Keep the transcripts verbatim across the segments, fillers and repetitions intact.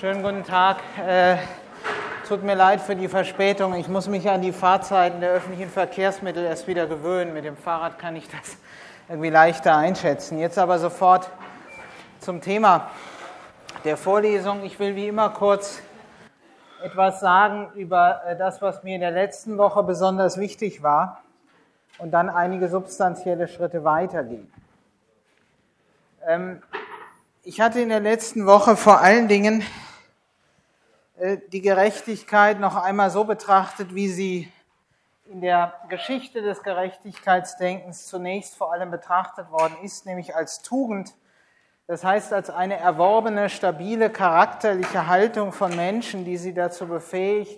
Schönen guten Tag. Äh, tut mir leid für die Verspätung. Ich muss mich an die Fahrzeiten der öffentlichen Verkehrsmittel erst wieder gewöhnen. Mit dem Fahrrad kann ich das irgendwie leichter einschätzen. Jetzt aber sofort zum Thema der Vorlesung. Ich will wie immer kurz etwas sagen über das, was mir in der letzten Woche besonders wichtig war und dann einige substanzielle Schritte weitergehen. Ähm, ich hatte in der letzten Woche vor allen Dingen äh, die Gerechtigkeit noch einmal so betrachtet, wie sie in der Geschichte des Gerechtigkeitsdenkens zunächst vor allem betrachtet worden ist, nämlich als Tugend. Das heißt, als eine erworbene, stabile, charakterliche Haltung von Menschen, die sie dazu befähigt,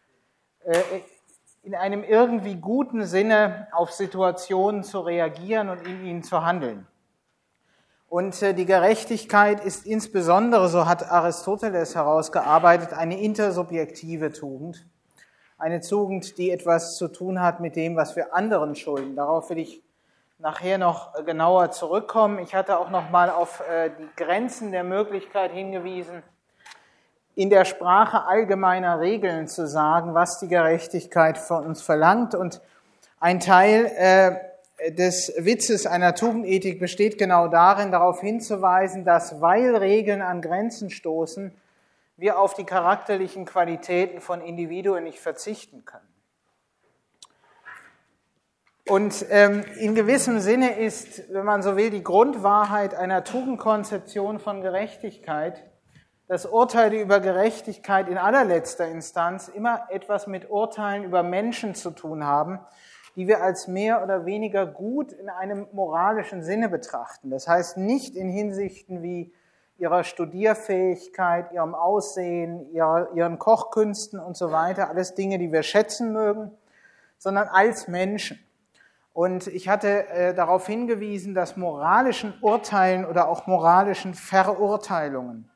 in einem irgendwie guten Sinne auf Situationen zu reagieren und in ihnen zu handeln. Und die Gerechtigkeit ist insbesondere, so hat Aristoteles herausgearbeitet, eine intersubjektive Tugend. Eine Tugend, die etwas zu tun hat mit dem, was wir anderen schulden. Darauf will ich nachher noch genauer zurückkommen. Ich hatte auch noch mal auf die Grenzen der Möglichkeit hingewiesen, in der Sprache allgemeiner Regeln zu sagen, was die Gerechtigkeit von uns verlangt. Und ein Teil äh, des Witzes einer Tugendethik besteht genau darin, darauf hinzuweisen, dass, weil Regeln an Grenzen stoßen, wir auf die charakterlichen Qualitäten von Individuen nicht verzichten können. Und ähm, in gewissem Sinne ist, wenn man so will, die Grundwahrheit einer Tugendkonzeption von Gerechtigkeit, dass Urteile über Gerechtigkeit in allerletzter Instanz immer etwas mit Urteilen über Menschen zu tun haben, die wir als mehr oder weniger gut in einem moralischen Sinne betrachten. Das heißt nicht in Hinsichten wie ihrer Studierfähigkeit, ihrem Aussehen, ihrer, ihren Kochkünsten und so weiter, alles Dinge, die wir schätzen mögen, sondern als Menschen. Und ich hatte äh, darauf hingewiesen, dass moralischen Urteilen oder auch moralischen Verurteilungen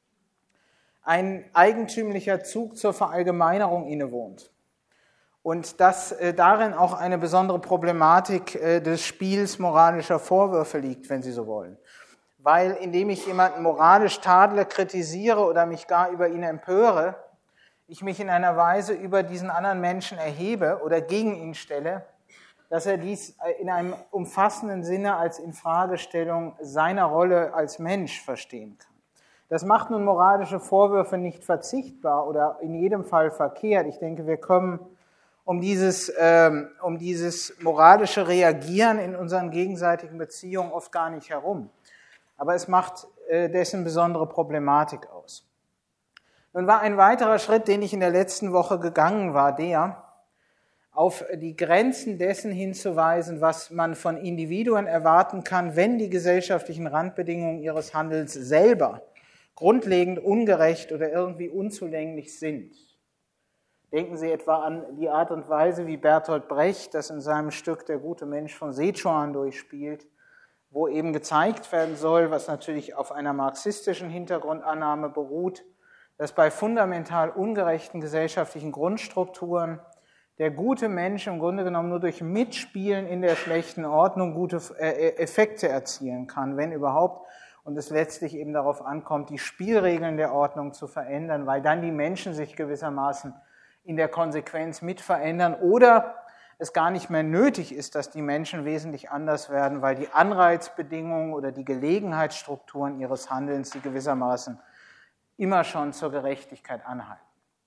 ein eigentümlicher Zug zur Verallgemeinerung innewohnt. Und dass äh, darin auch eine besondere Problematik äh, des Spiels moralischer Vorwürfe liegt, wenn Sie so wollen. Weil indem ich jemanden moralisch tadle, kritisiere oder mich gar über ihn empöre, ich mich in einer Weise über diesen anderen Menschen erhebe oder gegen ihn stelle, dass er dies in einem umfassenden Sinne als Infragestellung seiner Rolle als Mensch verstehen kann. Das macht nun moralische Vorwürfe nicht verzichtbar oder in jedem Fall verkehrt. Ich denke, wir kommen um dieses, ähm, um dieses moralische Reagieren in unseren gegenseitigen Beziehungen oft gar nicht herum. Aber es macht äh, dessen besondere Problematik aus. Nun war ein weiterer Schritt, den ich in der letzten Woche gegangen war, der, auf die Grenzen dessen hinzuweisen, was man von Individuen erwarten kann, wenn die gesellschaftlichen Randbedingungen ihres Handelns selber grundlegend ungerecht oder irgendwie unzulänglich sind. Denken Sie etwa an die Art und Weise, wie Bertolt Brecht das in seinem Stück Der gute Mensch von Sichuan durchspielt, wo eben gezeigt werden soll, was natürlich auf einer marxistischen Hintergrundannahme beruht, dass bei fundamental ungerechten gesellschaftlichen Grundstrukturen der gute Mensch im Grunde genommen nur durch Mitspielen in der schlechten Ordnung gute Effekte erzielen kann, wenn überhaupt, und es letztlich eben darauf ankommt, die Spielregeln der Ordnung zu verändern, weil dann die Menschen sich gewissermaßen in der Konsequenz mit verändern oder es gar nicht mehr nötig ist, dass die Menschen wesentlich anders werden, weil die Anreizbedingungen oder die Gelegenheitsstrukturen ihres Handelns sie gewissermaßen immer schon zur Gerechtigkeit anhalten.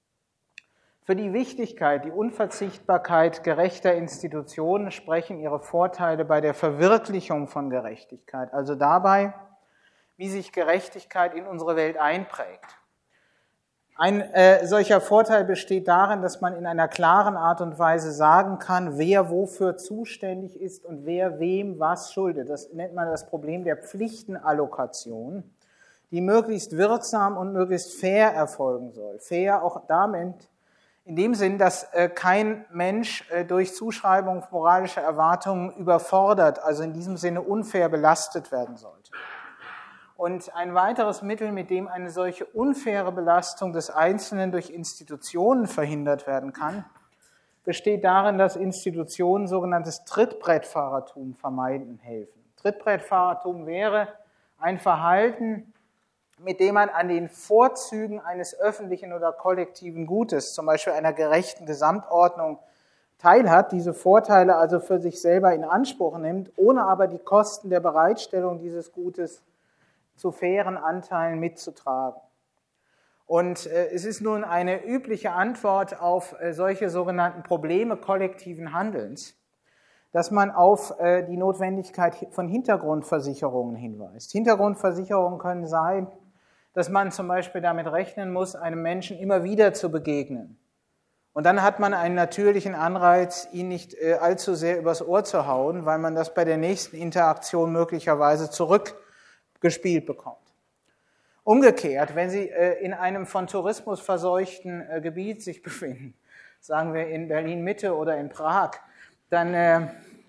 Für die Wichtigkeit, die Unverzichtbarkeit gerechter Institutionen sprechen ihre Vorteile bei der Verwirklichung von Gerechtigkeit, also dabei, wie sich Gerechtigkeit in unsere Welt einprägt. Ein äh, solcher Vorteil besteht darin, dass man in einer klaren Art und Weise sagen kann, wer wofür zuständig ist und wer wem was schuldet. Das nennt man das Problem der Pflichtenallokation, die möglichst wirksam und möglichst fair erfolgen soll. Fair auch damit, in dem Sinn, dass äh, kein Mensch äh, durch Zuschreibung moralischer Erwartungen überfordert, also in diesem Sinne unfair belastet werden sollte. Und ein weiteres Mittel, mit dem eine solche unfaire Belastung des Einzelnen durch Institutionen verhindert werden kann, besteht darin, dass Institutionen sogenanntes Trittbrettfahrertum vermeiden helfen. Trittbrettfahrertum wäre ein Verhalten, mit dem man an den Vorzügen eines öffentlichen oder kollektiven Gutes, zum Beispiel einer gerechten Gesamtordnung, teilhat, diese Vorteile also für sich selber in Anspruch nimmt, ohne aber die Kosten der Bereitstellung dieses Gutes zu fairen Anteilen mitzutragen. Und äh, es ist nun eine übliche Antwort auf äh, solche sogenannten Probleme kollektiven Handelns, dass man auf äh, die Notwendigkeit von Hintergrundversicherungen hinweist. Hintergrundversicherungen können sein, dass man zum Beispiel damit rechnen muss, einem Menschen immer wieder zu begegnen. Und dann hat man einen natürlichen Anreiz, ihn nicht äh, allzu sehr übers Ohr zu hauen, weil man das bei der nächsten Interaktion möglicherweise zurückgespielt bekommt. Umgekehrt, wenn Sie äh, in einem von Tourismus verseuchten äh, Gebiet sich befinden, sagen wir in Berlin-Mitte oder in Prag, dann äh,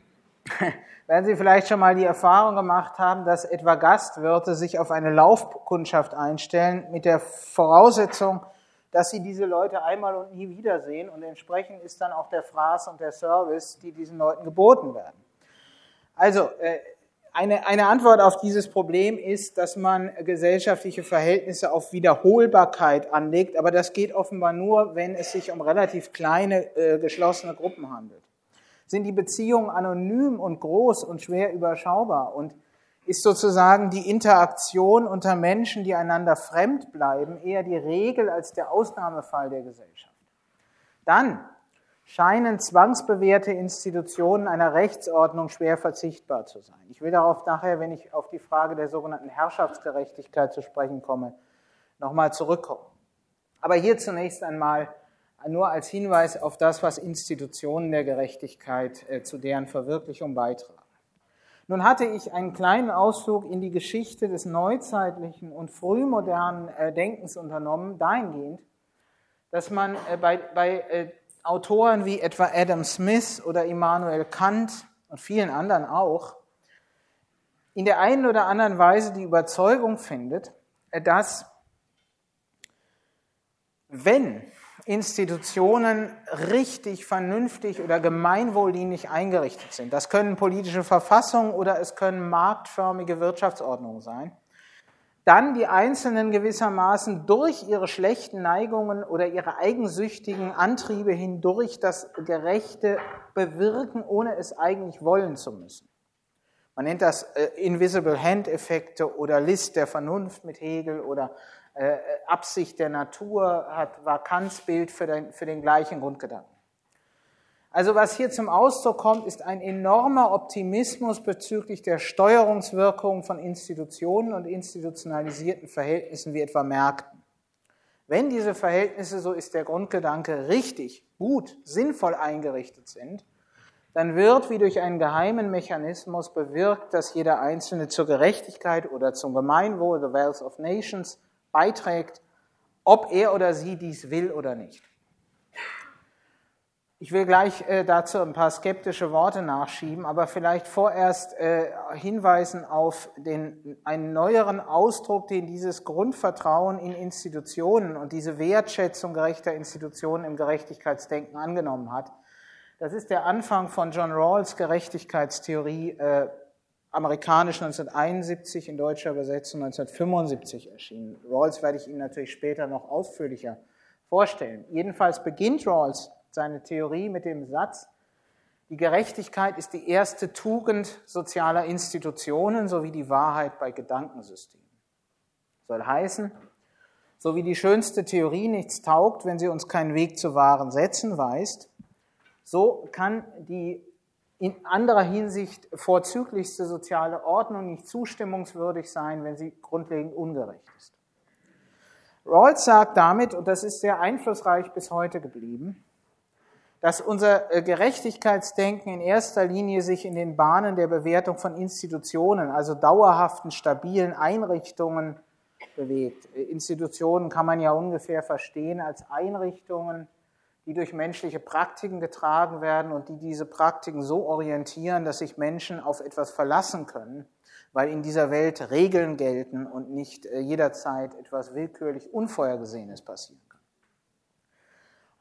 werden Sie vielleicht schon mal die Erfahrung gemacht haben, dass etwa Gastwirte sich auf eine Laufkundschaft einstellen mit der Voraussetzung, dass sie diese Leute einmal und nie wiedersehen, und entsprechend ist dann auch der Fraß und der Service, die diesen Leuten geboten werden. Also eine, eine Antwort auf dieses Problem ist, dass man gesellschaftliche Verhältnisse auf Wiederholbarkeit anlegt, aber das geht offenbar nur, wenn es sich um relativ kleine, äh, geschlossene Gruppen handelt. Sind die Beziehungen anonym und groß und schwer überschaubar und ist sozusagen die Interaktion unter Menschen, die einander fremd bleiben, eher die Regel als der Ausnahmefall der Gesellschaft. Dann scheinen zwangsbewährte Institutionen einer Rechtsordnung schwer verzichtbar zu sein. Ich will darauf nachher, wenn ich auf die Frage der sogenannten Herrschaftsgerechtigkeit zu sprechen komme, nochmal zurückkommen. Aber hier zunächst einmal nur als Hinweis auf das, was Institutionen der Gerechtigkeit äh, zu deren Verwirklichung beitragen. Nun hatte ich einen kleinen Ausflug in die Geschichte des neuzeitlichen und frühmodernen äh, Denkens unternommen, dahingehend, dass man äh, bei, bei äh, Autoren wie etwa Adam Smith oder Immanuel Kant und vielen anderen auch in der einen oder anderen Weise die Überzeugung findet, äh, dass wenn Institutionen richtig, vernünftig oder gemeinwohldienlich eingerichtet sind. Das können politische Verfassungen oder es können marktförmige Wirtschaftsordnungen sein. Dann die Einzelnen gewissermaßen durch ihre schlechten Neigungen oder ihre eigensüchtigen Antriebe hindurch das Gerechte bewirken, ohne es eigentlich wollen zu müssen. Man nennt das äh, Invisible-Hand-Effekte oder List der Vernunft mit Hegel oder Äh, Absicht der Natur, hat, war Kants Bild für den, für den gleichen Grundgedanken. Also was hier zum Ausdruck kommt, ist ein enormer Optimismus bezüglich der Steuerungswirkung von Institutionen und institutionalisierten Verhältnissen wie etwa Märkten. Wenn diese Verhältnisse, so ist der Grundgedanke, richtig, gut, sinnvoll eingerichtet sind, dann wird wie durch einen geheimen Mechanismus bewirkt, dass jeder Einzelne zur Gerechtigkeit oder zum Gemeinwohl, the wealth of nations, beiträgt, ob er oder sie dies will oder nicht. Ich will gleich äh, dazu ein paar skeptische Worte nachschieben, aber vielleicht vorerst äh, hinweisen auf den, einen neueren Ausdruck, den dieses Grundvertrauen in Institutionen und diese Wertschätzung gerechter Institutionen im Gerechtigkeitsdenken angenommen hat. Das ist der Anfang von John Rawls Gerechtigkeitstheorie, äh, amerikanisch neunzehnhunderteinundsiebzig, in deutscher Übersetzung neunzehnhundertfünfundsiebzig erschienen. Rawls werde ich Ihnen natürlich später noch ausführlicher vorstellen. Jedenfalls beginnt Rawls seine Theorie mit dem Satz, die Gerechtigkeit ist die erste Tugend sozialer Institutionen sowie die Wahrheit bei Gedankensystemen. Soll heißen, so wie die schönste Theorie nichts taugt, wenn sie uns keinen Weg zu wahren Sätzen weist, so kann die in anderer Hinsicht vorzüglichste soziale Ordnung nicht zustimmungswürdig sein, wenn sie grundlegend ungerecht ist. Rawls sagt damit, und das ist sehr einflussreich bis heute geblieben, dass unser Gerechtigkeitsdenken in erster Linie sich in den Bahnen der Bewertung von Institutionen, also dauerhaften, stabilen Einrichtungen bewegt. Institutionen kann man ja ungefähr verstehen als Einrichtungen, die durch menschliche Praktiken getragen werden und die diese Praktiken so orientieren, dass sich Menschen auf etwas verlassen können, weil in dieser Welt Regeln gelten und nicht jederzeit etwas willkürlich Unvorhergesehenes passieren kann.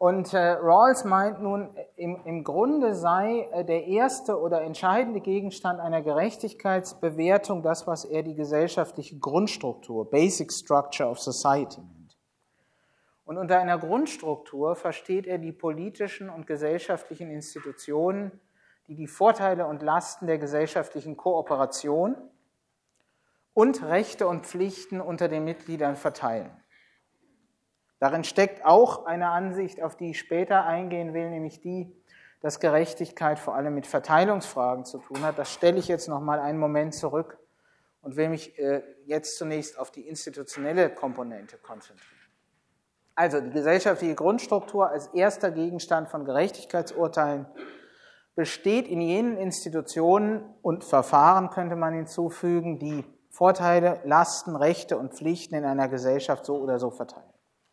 Und äh, Rawls meint nun, im, im Grunde sei äh, der erste oder entscheidende Gegenstand einer Gerechtigkeitsbewertung das, was er die gesellschaftliche Grundstruktur, Basic Structure of Society nennt. Und unter einer Grundstruktur versteht er die politischen und gesellschaftlichen Institutionen, die die Vorteile und Lasten der gesellschaftlichen Kooperation und Rechte und Pflichten unter den Mitgliedern verteilen. Darin steckt auch eine Ansicht, auf die ich später eingehen will, nämlich die, dass Gerechtigkeit vor allem mit Verteilungsfragen zu tun hat. Das stelle ich jetzt noch mal einen Moment zurück und will mich jetzt zunächst auf die institutionelle Komponente konzentrieren. Also die gesellschaftliche Grundstruktur als erster Gegenstand von Gerechtigkeitsurteilen besteht in jenen Institutionen und Verfahren, könnte man hinzufügen, die Vorteile, Lasten, Rechte und Pflichten in einer Gesellschaft so oder so verteilen.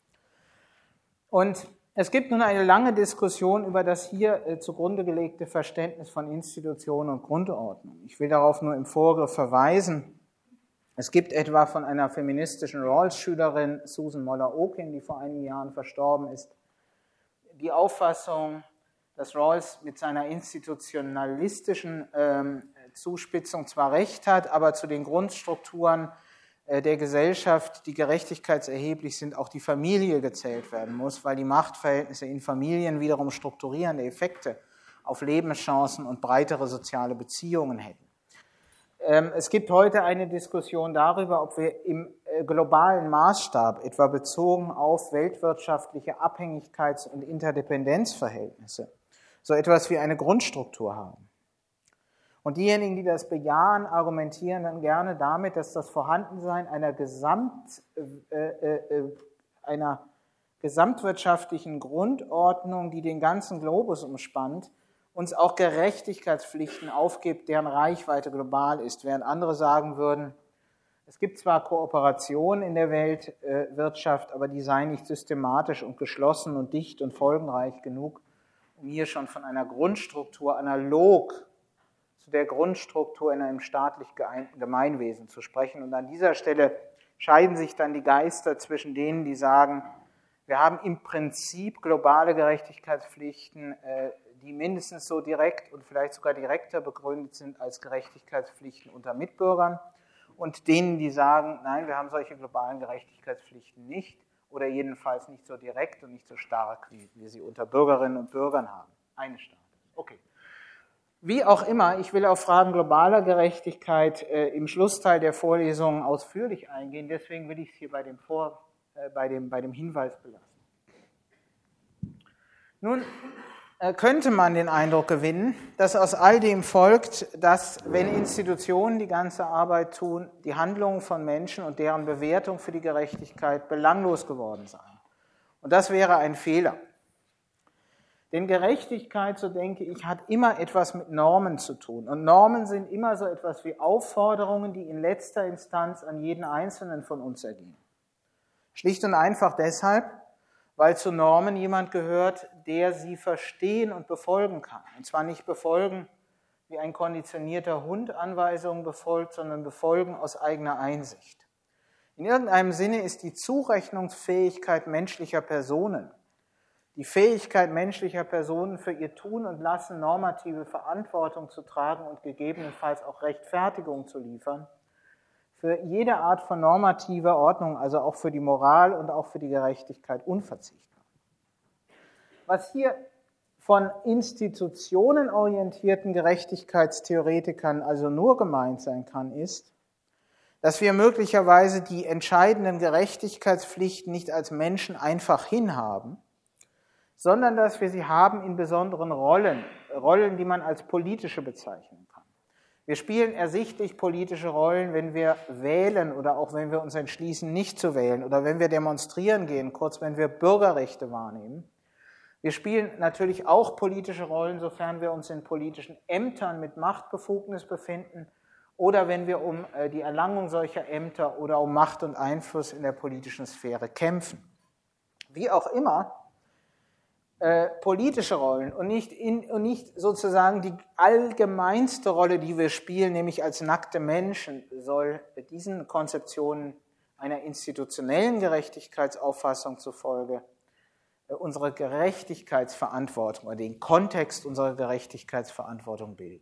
Und es gibt nun eine lange Diskussion über das hier äh, zugrunde gelegte Verständnis von Institutionen und Grundordnung. Ich will darauf nur im Vorgriff verweisen. Es gibt etwa von einer feministischen Rawls-Schülerin, Susan Moller-Okin, die vor einigen Jahren verstorben ist, die Auffassung, dass Rawls mit seiner institutionalistischen ähm, Zuspitzung zwar recht hat, aber zu den Grundstrukturen der Gesellschaft, die gerechtigkeitserheblich sind, auch die Familie gezählt werden muss, weil die Machtverhältnisse in Familien wiederum strukturierende Effekte auf Lebenschancen und breitere soziale Beziehungen hätten. Es gibt heute eine Diskussion darüber, ob wir im globalen Maßstab, etwa bezogen auf weltwirtschaftliche Abhängigkeits- und Interdependenzverhältnisse, so etwas wie eine Grundstruktur haben. Und diejenigen, die das bejahen, argumentieren dann gerne damit, dass das Vorhandensein einer, Gesamt, äh, äh, einer gesamtwirtschaftlichen Grundordnung, die den ganzen Globus umspannt, uns auch Gerechtigkeitspflichten aufgibt, deren Reichweite global ist, während andere sagen würden, es gibt zwar Kooperation in der Weltwirtschaft, aber die sei nicht systematisch und geschlossen und dicht und folgenreich genug, um hier schon von einer Grundstruktur analog zu der Grundstruktur in einem staatlich geeinten Gemeinwesen zu sprechen. Und an dieser Stelle scheiden sich dann die Geister zwischen denen, die sagen, wir haben im Prinzip globale Gerechtigkeitspflichten, die mindestens so direkt und vielleicht sogar direkter begründet sind als Gerechtigkeitspflichten unter Mitbürgern, und denen, die sagen, nein, wir haben solche globalen Gerechtigkeitspflichten nicht oder jedenfalls nicht so direkt und nicht so stark, wie wir sie unter Bürgerinnen und Bürgern haben. Eine Staat. Okay. Wie auch immer, ich will auf Fragen globaler Gerechtigkeit äh, im Schlussteil der Vorlesung ausführlich eingehen, deswegen will ich es hier bei dem, Vor, äh, bei dem, bei dem Hinweis belassen. Nun äh, könnte man den Eindruck gewinnen, dass aus all dem folgt, dass, wenn Institutionen die ganze Arbeit tun, die Handlungen von Menschen und deren Bewertung für die Gerechtigkeit belanglos geworden seien. Und das wäre ein Fehler. Denn Gerechtigkeit, so denke ich, hat immer etwas mit Normen zu tun. Und Normen sind immer so etwas wie Aufforderungen, die in letzter Instanz an jeden Einzelnen von uns ergehen. Schlicht und einfach deshalb, weil zu Normen jemand gehört, der sie verstehen und befolgen kann. Und zwar nicht befolgen, wie ein konditionierter Hund Anweisungen befolgt, sondern befolgen aus eigener Einsicht. In irgendeinem Sinne ist die Zurechnungsfähigkeit menschlicher Personen, die Fähigkeit menschlicher Personen für ihr Tun und Lassen normative Verantwortung zu tragen und gegebenenfalls auch Rechtfertigung zu liefern, für jede Art von normativer Ordnung, also auch für die Moral und auch für die Gerechtigkeit unverzichtbar. Was hier von institutionenorientierten Gerechtigkeitstheoretikern also nur gemeint sein kann, ist, dass wir möglicherweise die entscheidenden Gerechtigkeitspflichten nicht als Menschen einfach hinhaben, sondern dass wir sie haben in besonderen Rollen, Rollen, die man als politische bezeichnen kann. Wir spielen ersichtlich politische Rollen, wenn wir wählen oder auch wenn wir uns entschließen, nicht zu wählen oder wenn wir demonstrieren gehen, kurz wenn wir Bürgerrechte wahrnehmen. Wir spielen natürlich auch politische Rollen, sofern wir uns in politischen Ämtern mit Machtbefugnis befinden oder wenn wir um die Erlangung solcher Ämter oder um Macht und Einfluss in der politischen Sphäre kämpfen. Wie auch immer, Äh, politische Rollen und nicht, in, und nicht sozusagen die allgemeinste Rolle, die wir spielen, nämlich als nackte Menschen, soll diesen Konzeptionen einer institutionellen Gerechtigkeitsauffassung zufolge unsere Gerechtigkeitsverantwortung oder den Kontext unserer Gerechtigkeitsverantwortung bilden.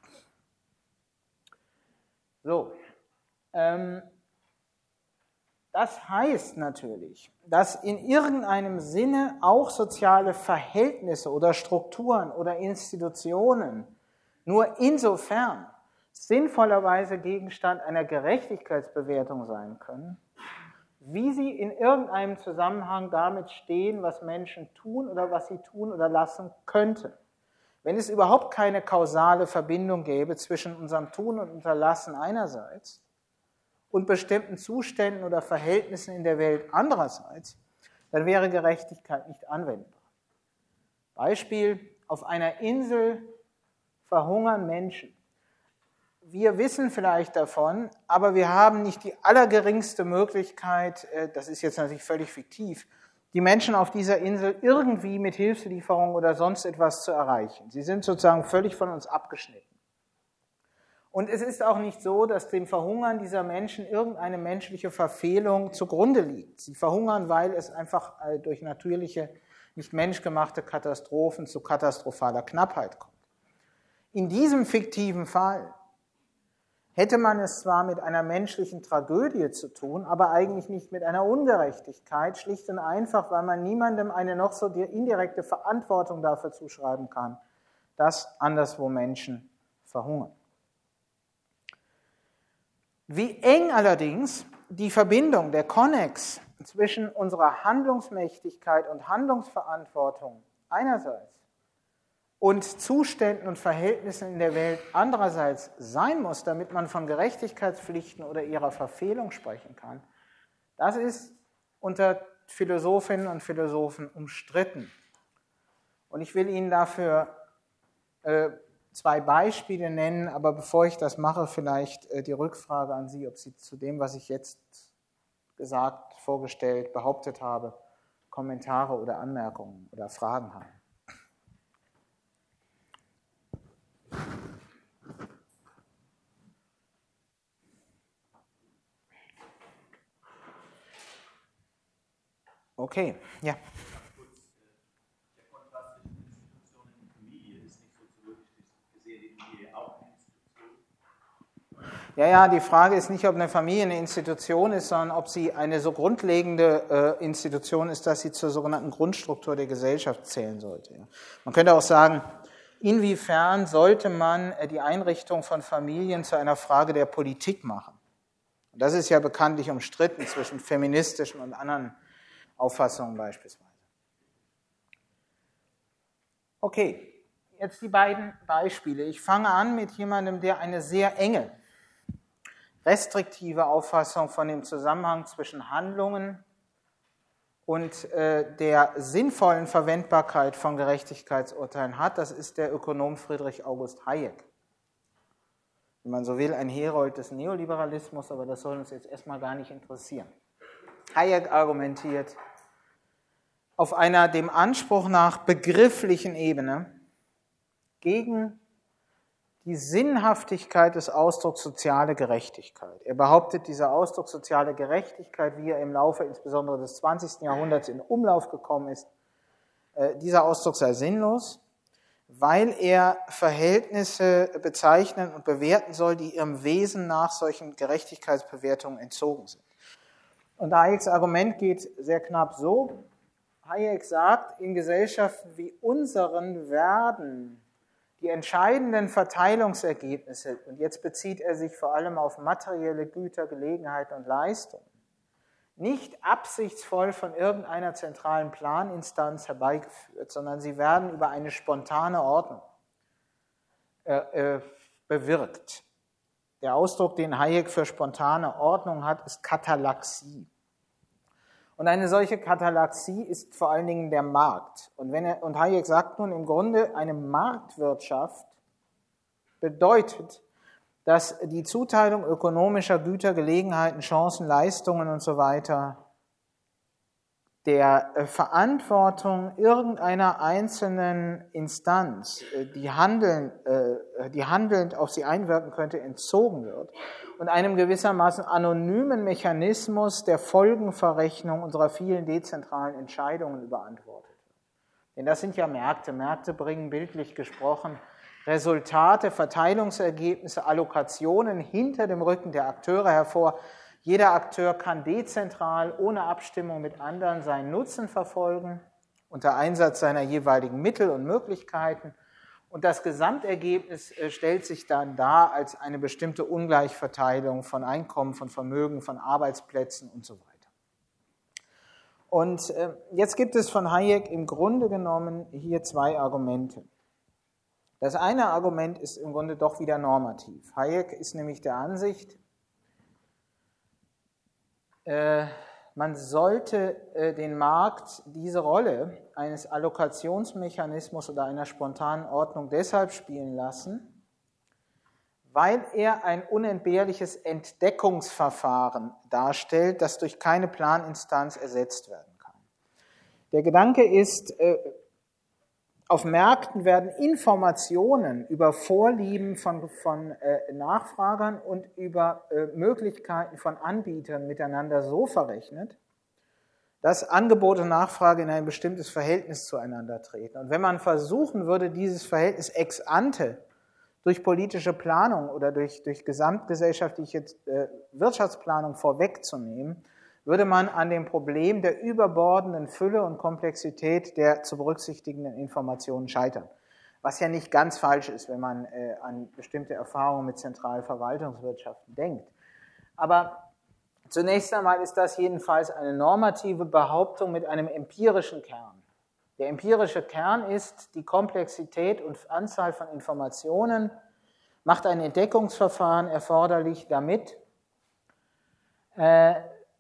So, ähm, das heißt natürlich, dass in irgendeinem Sinne auch soziale Verhältnisse oder Strukturen oder Institutionen nur insofern sinnvollerweise Gegenstand einer Gerechtigkeitsbewertung sein können, wie sie in irgendeinem Zusammenhang damit stehen, was Menschen tun oder was sie tun oder lassen könnten. Wenn es überhaupt keine kausale Verbindung gäbe zwischen unserem Tun und Unterlassen einerseits und bestimmten Zuständen oder Verhältnissen in der Welt andererseits, dann wäre Gerechtigkeit nicht anwendbar. Beispiel: Auf einer Insel verhungern Menschen. Wir wissen vielleicht davon, aber wir haben nicht die allergeringste Möglichkeit, das ist jetzt natürlich völlig fiktiv, die Menschen auf dieser Insel irgendwie mit Hilfslieferung oder sonst etwas zu erreichen. Sie sind sozusagen völlig von uns abgeschnitten. Und es ist auch nicht so, dass dem Verhungern dieser Menschen irgendeine menschliche Verfehlung zugrunde liegt. Sie verhungern, weil es einfach durch natürliche, nicht menschgemachte Katastrophen zu katastrophaler Knappheit kommt. In diesem fiktiven Fall hätte man es zwar mit einer menschlichen Tragödie zu tun, aber eigentlich nicht mit einer Ungerechtigkeit, schlicht und einfach, weil man niemandem eine noch so indirekte Verantwortung dafür zuschreiben kann, dass anderswo Menschen verhungern. Wie eng allerdings die Verbindung, der Konnex zwischen unserer Handlungsmächtigkeit und Handlungsverantwortung einerseits und Zuständen und Verhältnissen in der Welt andererseits sein muss, damit man von Gerechtigkeitspflichten oder ihrer Verfehlung sprechen kann, das ist unter Philosophinnen und Philosophen umstritten. Und ich will Ihnen dafür äh, zwei Beispiele nennen, aber bevor ich das mache, vielleicht äh, die Rückfrage an Sie, ob Sie zu dem, was ich jetzt gesagt, vorgestellt, behauptet habe, Kommentare oder Anmerkungen oder Fragen haben. Okay, ja. Der Kontrast zwischen Institutionen und Familie ist nicht soziologisch gesehen die Familie auch eine Institution? Ja, ja, die Frage ist nicht, ob eine Familie eine Institution ist, sondern ob sie eine so grundlegende äh, Institution ist, dass sie zur sogenannten Grundstruktur der Gesellschaft zählen sollte. Ja. Man könnte auch sagen, inwiefern sollte man äh, die Einrichtung von Familien zu einer Frage der Politik machen? Und das ist ja bekanntlich umstritten zwischen feministischen und anderen Auffassungen beispielsweise. Okay, jetzt die beiden Beispiele. Ich fange an mit jemandem, der eine sehr enge, restriktive Auffassung von dem Zusammenhang zwischen Handlungen und äh, der sinnvollen Verwendbarkeit von Gerechtigkeitsurteilen hat. Das ist der Ökonom Friedrich August Hayek. Wenn man so will, ein Herold des Neoliberalismus, aber das soll uns jetzt erstmal gar nicht interessieren. Hayek argumentiert auf einer dem Anspruch nach begrifflichen Ebene gegen die Sinnhaftigkeit des Ausdrucks soziale Gerechtigkeit. Er behauptet, dieser Ausdruck soziale Gerechtigkeit, wie er im Laufe insbesondere des zwanzigsten Jahrhunderts in Umlauf gekommen ist, äh, dieser Ausdruck sei sinnlos, weil er Verhältnisse bezeichnen und bewerten soll, die ihrem Wesen nach solchen Gerechtigkeitsbewertungen entzogen sind. Und Hayeks Argument geht sehr knapp so: Hayek sagt, in Gesellschaften wie unseren werden die entscheidenden Verteilungsergebnisse, und jetzt bezieht er sich vor allem auf materielle Güter, Gelegenheiten und Leistungen, nicht absichtsvoll von irgendeiner zentralen Planinstanz herbeigeführt, sondern sie werden über eine spontane Ordnung äh, äh, bewirkt. Der Ausdruck, den Hayek für spontane Ordnung hat, ist Katalaxie. Und eine solche Katalaxie ist vor allen Dingen der Markt. Und, wenn er, und Hayek sagt nun im Grunde, eine Marktwirtschaft bedeutet, dass die Zuteilung ökonomischer Güter, Gelegenheiten, Chancen, Leistungen und so weiter der Verantwortung irgendeiner einzelnen Instanz, die handeln, die handelnd auf sie einwirken könnte, entzogen wird und einem gewissermaßen anonymen Mechanismus der Folgenverrechnung unserer vielen dezentralen Entscheidungen überantwortet. Denn das sind ja Märkte. Märkte bringen bildlich gesprochen Resultate, Verteilungsergebnisse, Allokationen hinter dem Rücken der Akteure hervor. Jeder Akteur kann dezentral, ohne Abstimmung mit anderen, seinen Nutzen verfolgen, unter Einsatz seiner jeweiligen Mittel und Möglichkeiten. Und das Gesamtergebnis stellt sich dann dar als eine bestimmte Ungleichverteilung von Einkommen, von Vermögen, von Arbeitsplätzen und so weiter. Und jetzt gibt es von Hayek im Grunde genommen hier zwei Argumente. Das eine Argument ist im Grunde doch wieder normativ. Hayek ist nämlich der Ansicht, äh, man sollte äh, den Markt diese Rolle eines Allokationsmechanismus oder einer spontanen Ordnung deshalb spielen lassen, weil er ein unentbehrliches Entdeckungsverfahren darstellt, das durch keine Planinstanz ersetzt werden kann. Der Gedanke ist, äh, auf Märkten werden Informationen über Vorlieben von, von äh, Nachfragern und über äh, Möglichkeiten von Anbietern miteinander so verrechnet, dass Angebot und Nachfrage in ein bestimmtes Verhältnis zueinander treten. Und wenn man versuchen würde, dieses Verhältnis ex ante durch politische Planung oder durch, durch gesamtgesellschaftliche äh, Wirtschaftsplanung vorwegzunehmen, würde man an dem Problem der überbordenden Fülle und Komplexität der zu berücksichtigenden Informationen scheitern. Was ja nicht ganz falsch ist, wenn man äh, an bestimmte Erfahrungen mit Zentralverwaltungswirtschaften denkt. Aber zunächst einmal ist das jedenfalls eine normative Behauptung mit einem empirischen Kern. Der empirische Kern ist, die Komplexität und Anzahl von Informationen macht ein Entdeckungsverfahren erforderlich, damit äh,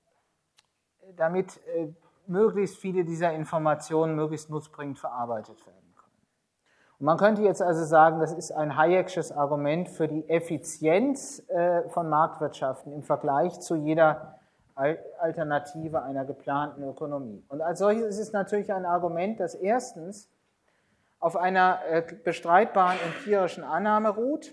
damit äh, möglichst viele dieser Informationen möglichst nutzbringend verarbeitet werden können. Und man könnte jetzt also sagen, das ist ein Hayek'sches Argument für die Effizienz äh, von Marktwirtschaften im Vergleich zu jeder Al- Alternative einer geplanten Ökonomie. Und als solches ist es natürlich ein Argument, das erstens auf einer äh, bestreitbaren empirischen Annahme ruht,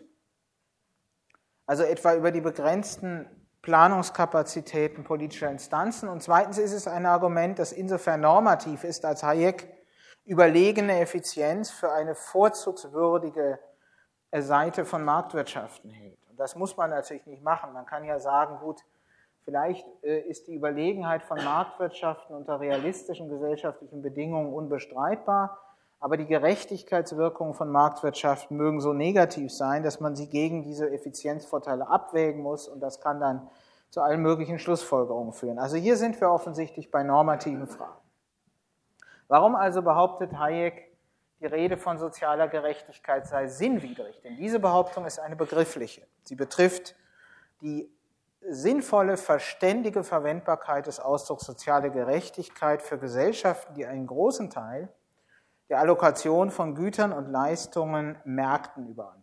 also etwa über die begrenzten Planungskapazitäten politischer Instanzen. Und zweitens ist es ein Argument, das insofern normativ ist, als Hayek überlegene Effizienz für eine vorzugswürdige Seite von Marktwirtschaften hält. Und das muss man natürlich nicht machen. Man kann ja sagen, gut, vielleicht ist die Überlegenheit von Marktwirtschaften unter realistischen gesellschaftlichen Bedingungen unbestreitbar, aber die Gerechtigkeitswirkungen von Marktwirtschaften mögen so negativ sein, dass man sie gegen diese Effizienzvorteile abwägen muss und das kann dann zu allen möglichen Schlussfolgerungen führen. Also hier sind wir offensichtlich bei normativen Fragen. Warum also behauptet Hayek, die Rede von sozialer Gerechtigkeit sei sinnwidrig? Denn diese Behauptung ist eine begriffliche. Sie betrifft die sinnvolle, verständige Verwendbarkeit des Ausdrucks soziale Gerechtigkeit für Gesellschaften, die einen großen Teil der Allokation von Gütern und Leistungen Märkten überantworten.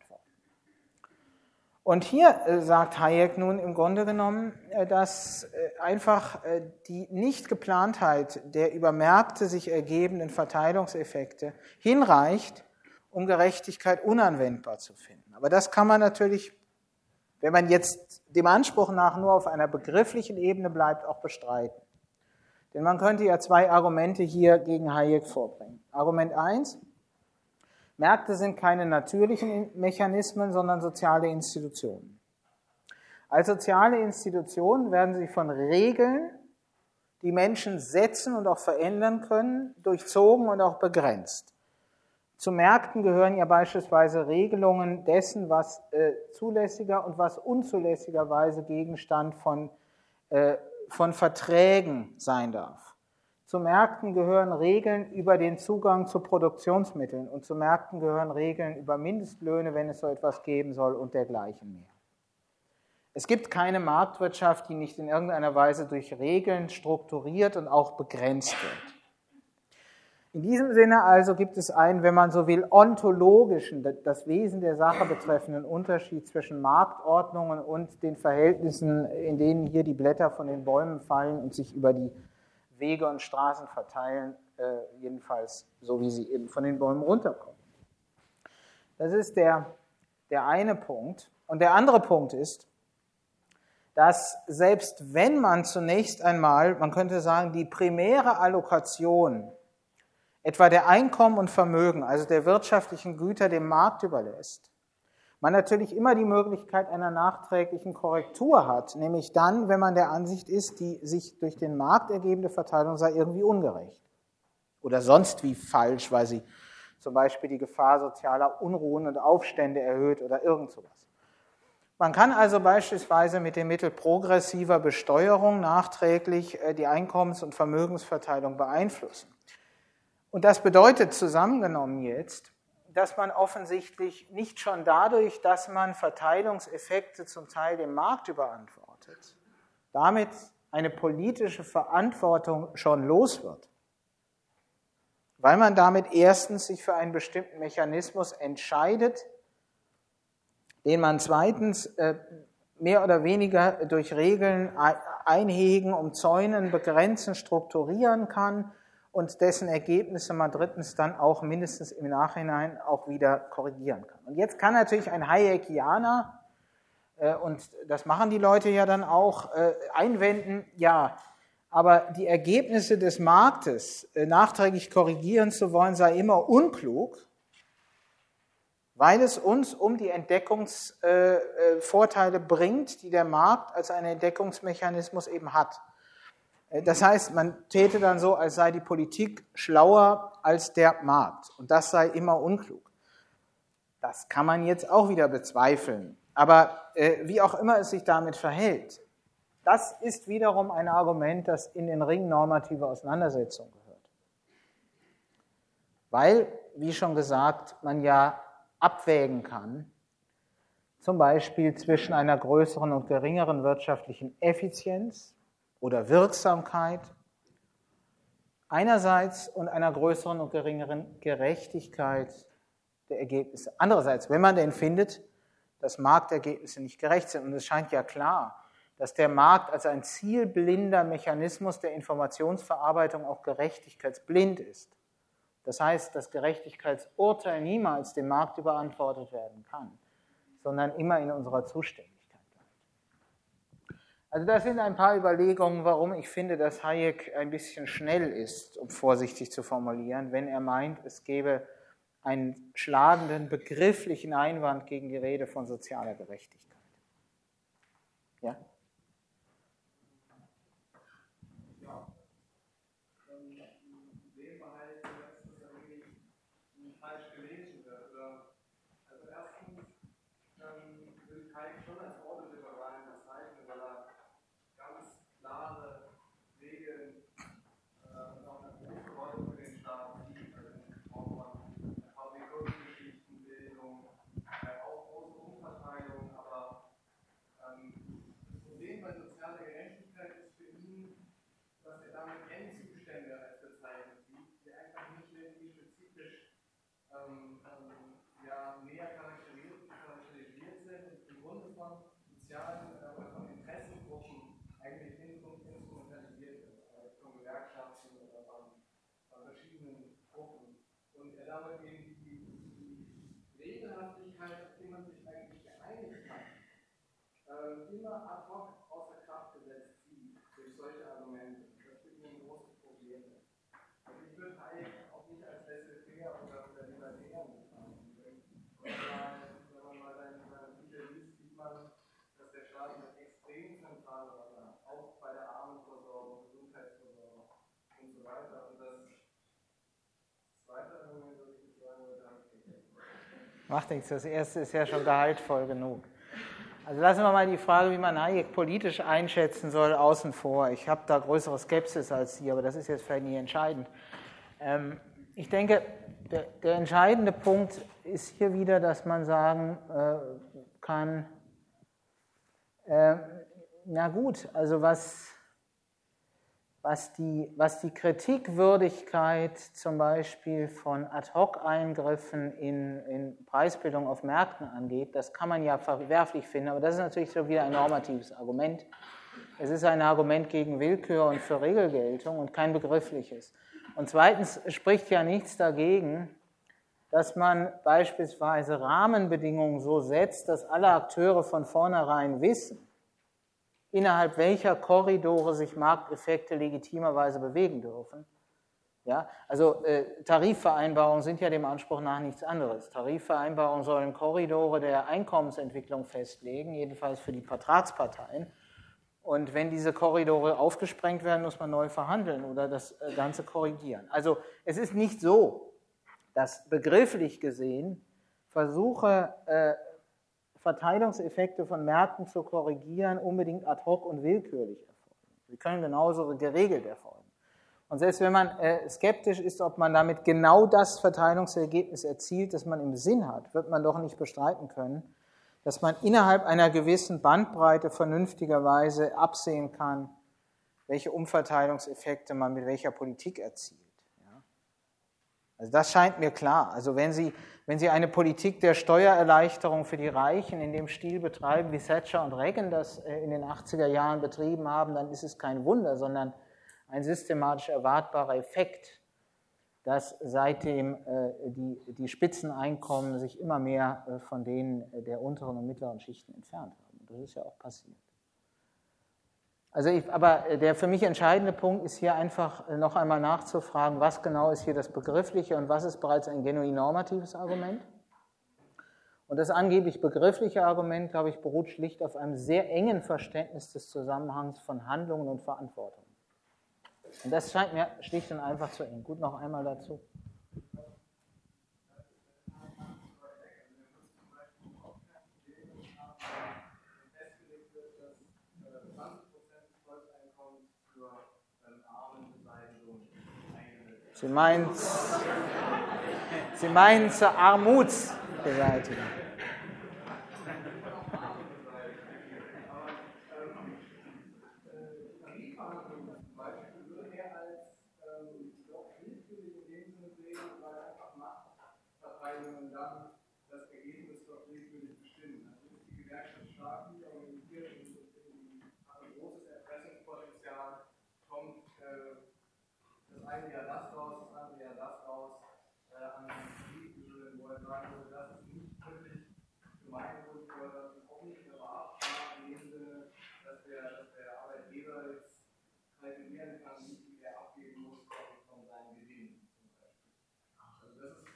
Und hier sagt Hayek nun im Grunde genommen, dass einfach die Nichtgeplantheit der über Märkte sich ergebenden Verteilungseffekte hinreicht, um Gerechtigkeit unanwendbar zu finden. Aber das kann man natürlich, wenn man jetzt dem Anspruch nach nur auf einer begrifflichen Ebene bleibt, auch bestreiten. Denn man könnte ja zwei Argumente hier gegen Hayek vorbringen. Argument eins, Märkte sind keine natürlichen Mechanismen, sondern soziale Institutionen. Als soziale Institutionen werden sie von Regeln, die Menschen setzen und auch verändern können, durchzogen und auch begrenzt. Zu Märkten gehören ja beispielsweise Regelungen dessen, was äh, zulässiger und was unzulässigerweise Gegenstand von äh, von Verträgen sein darf. Zu Märkten gehören Regeln über den Zugang zu Produktionsmitteln und zu Märkten gehören Regeln über Mindestlöhne, wenn es so etwas geben soll und dergleichen mehr. Es gibt keine Marktwirtschaft, die nicht in irgendeiner Weise durch Regeln strukturiert und auch begrenzt wird. In diesem Sinne also gibt es einen, wenn man so will, ontologischen, das Wesen der Sache betreffenden Unterschied zwischen Marktordnungen und den Verhältnissen, in denen hier die Blätter von den Bäumen fallen und sich über die Wege und Straßen verteilen, äh, jedenfalls so wie sie eben von den Bäumen runterkommen. Das ist der, der eine Punkt. Und der andere Punkt ist, dass selbst wenn man zunächst einmal, man könnte sagen, die primäre Allokation etwa der Einkommen und Vermögen, also der wirtschaftlichen Güter, dem Markt überlässt, man natürlich immer die Möglichkeit einer nachträglichen Korrektur hat, nämlich dann, wenn man der Ansicht ist, die sich durch den Markt ergebende Verteilung sei irgendwie ungerecht oder sonst wie falsch, weil sie zum Beispiel die Gefahr sozialer Unruhen und Aufstände erhöht oder irgend sowas. Man kann also beispielsweise mit dem Mittel progressiver Besteuerung nachträglich die Einkommens- und Vermögensverteilung beeinflussen. Und das bedeutet zusammengenommen jetzt, dass man offensichtlich nicht schon dadurch, dass man Verteilungseffekte zum Teil dem Markt überantwortet, damit eine politische Verantwortung schon los wird. Weil man damit erstens sich für einen bestimmten Mechanismus entscheidet, den man zweitens äh, mehr oder weniger durch Regeln einhegen, umzäunen, begrenzen, strukturieren kann und dessen Ergebnisse man drittens dann auch mindestens im Nachhinein auch wieder korrigieren kann. Und jetzt kann natürlich ein Hayekianer, äh, und das machen die Leute ja dann auch, äh, einwenden, ja, aber die Ergebnisse des Marktes äh, nachträglich korrigieren zu wollen, sei immer unklug, weil es uns um die Entdeckungsvorteile äh, bringt, die der Markt als einen Entdeckungsmechanismus eben hat. Das heißt, man täte dann so, als sei die Politik schlauer als der Markt. Und das sei immer unklug. Das kann man jetzt auch wieder bezweifeln. Aber äh, wie auch immer es sich damit verhält, das ist wiederum ein Argument, das in den Ring normativer Auseinandersetzung gehört. Weil, wie schon gesagt, man ja abwägen kann, zum Beispiel zwischen einer größeren und geringeren wirtschaftlichen Effizienz oder Wirksamkeit einerseits und einer größeren und geringeren Gerechtigkeit der Ergebnisse. Andererseits, wenn man denn findet, dass Marktergebnisse nicht gerecht sind, und es scheint ja klar, dass der Markt als ein zielblinder Mechanismus der Informationsverarbeitung auch gerechtigkeitsblind ist. Das heißt, dass Gerechtigkeitsurteil niemals dem Markt überantwortet werden kann, sondern immer in unserer Zuständigkeit. Also das sind ein paar Überlegungen, warum ich finde, dass Hayek ein bisschen schnell ist, um vorsichtig zu formulieren, wenn er meint, es gäbe einen schlagenden begrifflichen Einwand gegen die Rede von sozialer Gerechtigkeit. Ja? Ja. In dem Fall ist das irgendwie falsch gelesen wird. Also erstens ähm, will Hayek schon als Ordoliberalen bezeichnen, weil er ganz klare Regeln äh, und auch eine große Rolle für den Staat sieht, also in Form von Publikumsgeschichtenbildung, äh, auch große Umverteilung, aber ähm, das Problem bei sozialer Gerechtigkeit ist für ihn, dass er damit Endzustände als bezeichnet sieht, die einfach nicht irgendwie spezifisch ähm, ähm, ja, näher charakterisiert, charakterisiert sind und im Grunde von sozialen äh, oder von Interessengruppen eigentlich instrumentalisiert sind, also von Gewerkschaften oder von, von verschiedenen Gruppen. Und er damit eben die, die Regelhaftigkeit, auf die man sich eigentlich geeinigt hat, äh, immer ad hoc außer Kraft gesetzt sieht durch solche Argumente. Das für ihn ein großes Problem ist. Also ich würde Hayek auch nicht als laissez-faire oder, oder libertär bezeichnen. Wenn man mal seine Bücher liest, sieht man, dass der Staat eine extrem zentrale Rolle hat, auch bei der Armenversorgung, Gesundheitsversorgung und so weiter. Und das zweite Argument, was ich sagen würde, habe ich vergessen. Macht nichts, das erste ist ja schon gehaltvoll genug. Also lassen wir mal die Frage, wie man Hayek politisch einschätzen soll, außen vor. Ich habe da größere Skepsis als Sie, aber das ist jetzt vielleicht nicht entscheidend. Ähm, ich denke, der, der entscheidende Punkt ist hier wieder, dass man sagen äh, kann, äh, na gut, also was, was, die, was die Kritikwürdigkeit zum Beispiel von Ad-Hoc-Eingriffen in, in Preisbildung auf Märkten angeht, das kann man ja verwerflich finden, aber das ist natürlich schon wieder ein normatives Argument. Es ist ein Argument gegen Willkür und für Regelgeltung und kein begriffliches. Und zweitens spricht ja nichts dagegen, dass man beispielsweise Rahmenbedingungen so setzt, dass alle Akteure von vornherein wissen, innerhalb welcher Korridore sich Markteffekte legitimerweise bewegen dürfen Ja, also äh, Tarifvereinbarungen sind ja dem Anspruch nach nichts anderes. Tarifvereinbarungen sollen Korridore der Einkommensentwicklung festlegen, jedenfalls für die Vertragsparteien. Und wenn diese Korridore aufgesprengt werden, muss man neu verhandeln oder das Ganze korrigieren. Also es ist nicht so, dass begrifflich gesehen Versuche, äh, Verteilungseffekte von Märkten zu korrigieren, unbedingt ad hoc und willkürlich erfolgen. Sie können genauso geregelt erfolgen. Und selbst wenn man äh, skeptisch ist, ob man damit genau das Verteilungsergebnis erzielt, das man im Sinn hat, wird man doch nicht bestreiten können, dass man innerhalb einer gewissen Bandbreite vernünftigerweise absehen kann, welche Umverteilungseffekte man mit welcher Politik erzielt. Ja? Also das scheint mir klar. Also wenn Sie, wenn Sie eine Politik der Steuererleichterung für die Reichen in dem Stil betreiben, wie Thatcher und Reagan das in den achtziger Jahren betrieben haben, dann ist es kein Wunder, sondern ein systematisch erwartbarer Effekt, dass seitdem äh, die, die Spitzeneinkommen sich immer mehr äh, von denen der unteren und mittleren Schichten entfernt haben. Und das ist ja auch passiert. Also ich, aber der für mich entscheidende Punkt ist hier einfach noch einmal nachzufragen, was genau ist hier das Begriffliche und was ist bereits ein genuin normatives Argument. Und das angeblich begriffliche Argument, glaube ich, beruht schlicht auf einem sehr engen Verständnis des Zusammenhangs von Handlungen und Verantwortung. Und das scheint mir schlicht und einfach zu eng. Gut, noch einmal dazu. Sie meint, Sie meinen zur Armutsbeseitigung. Und dann das Ergebnis doch willkürlich bestimmen. Also ist die Gewerkschaft stark organisiert und hat ein großes Erpressungspotenzial, kommt äh, das eine Jahr das raus, das andere Jahr das raus, äh, an Tariflöhnen, wo er sagen würde, das ist nicht wirklich gemeinwohl fördert und auch nicht erwartbar in dem Sinne, dass der, dass der Arbeitgeber jetzt kalkulieren kann, wie viel er abgeben muss von seinen Gewinnen zum Beispiel. Also das ist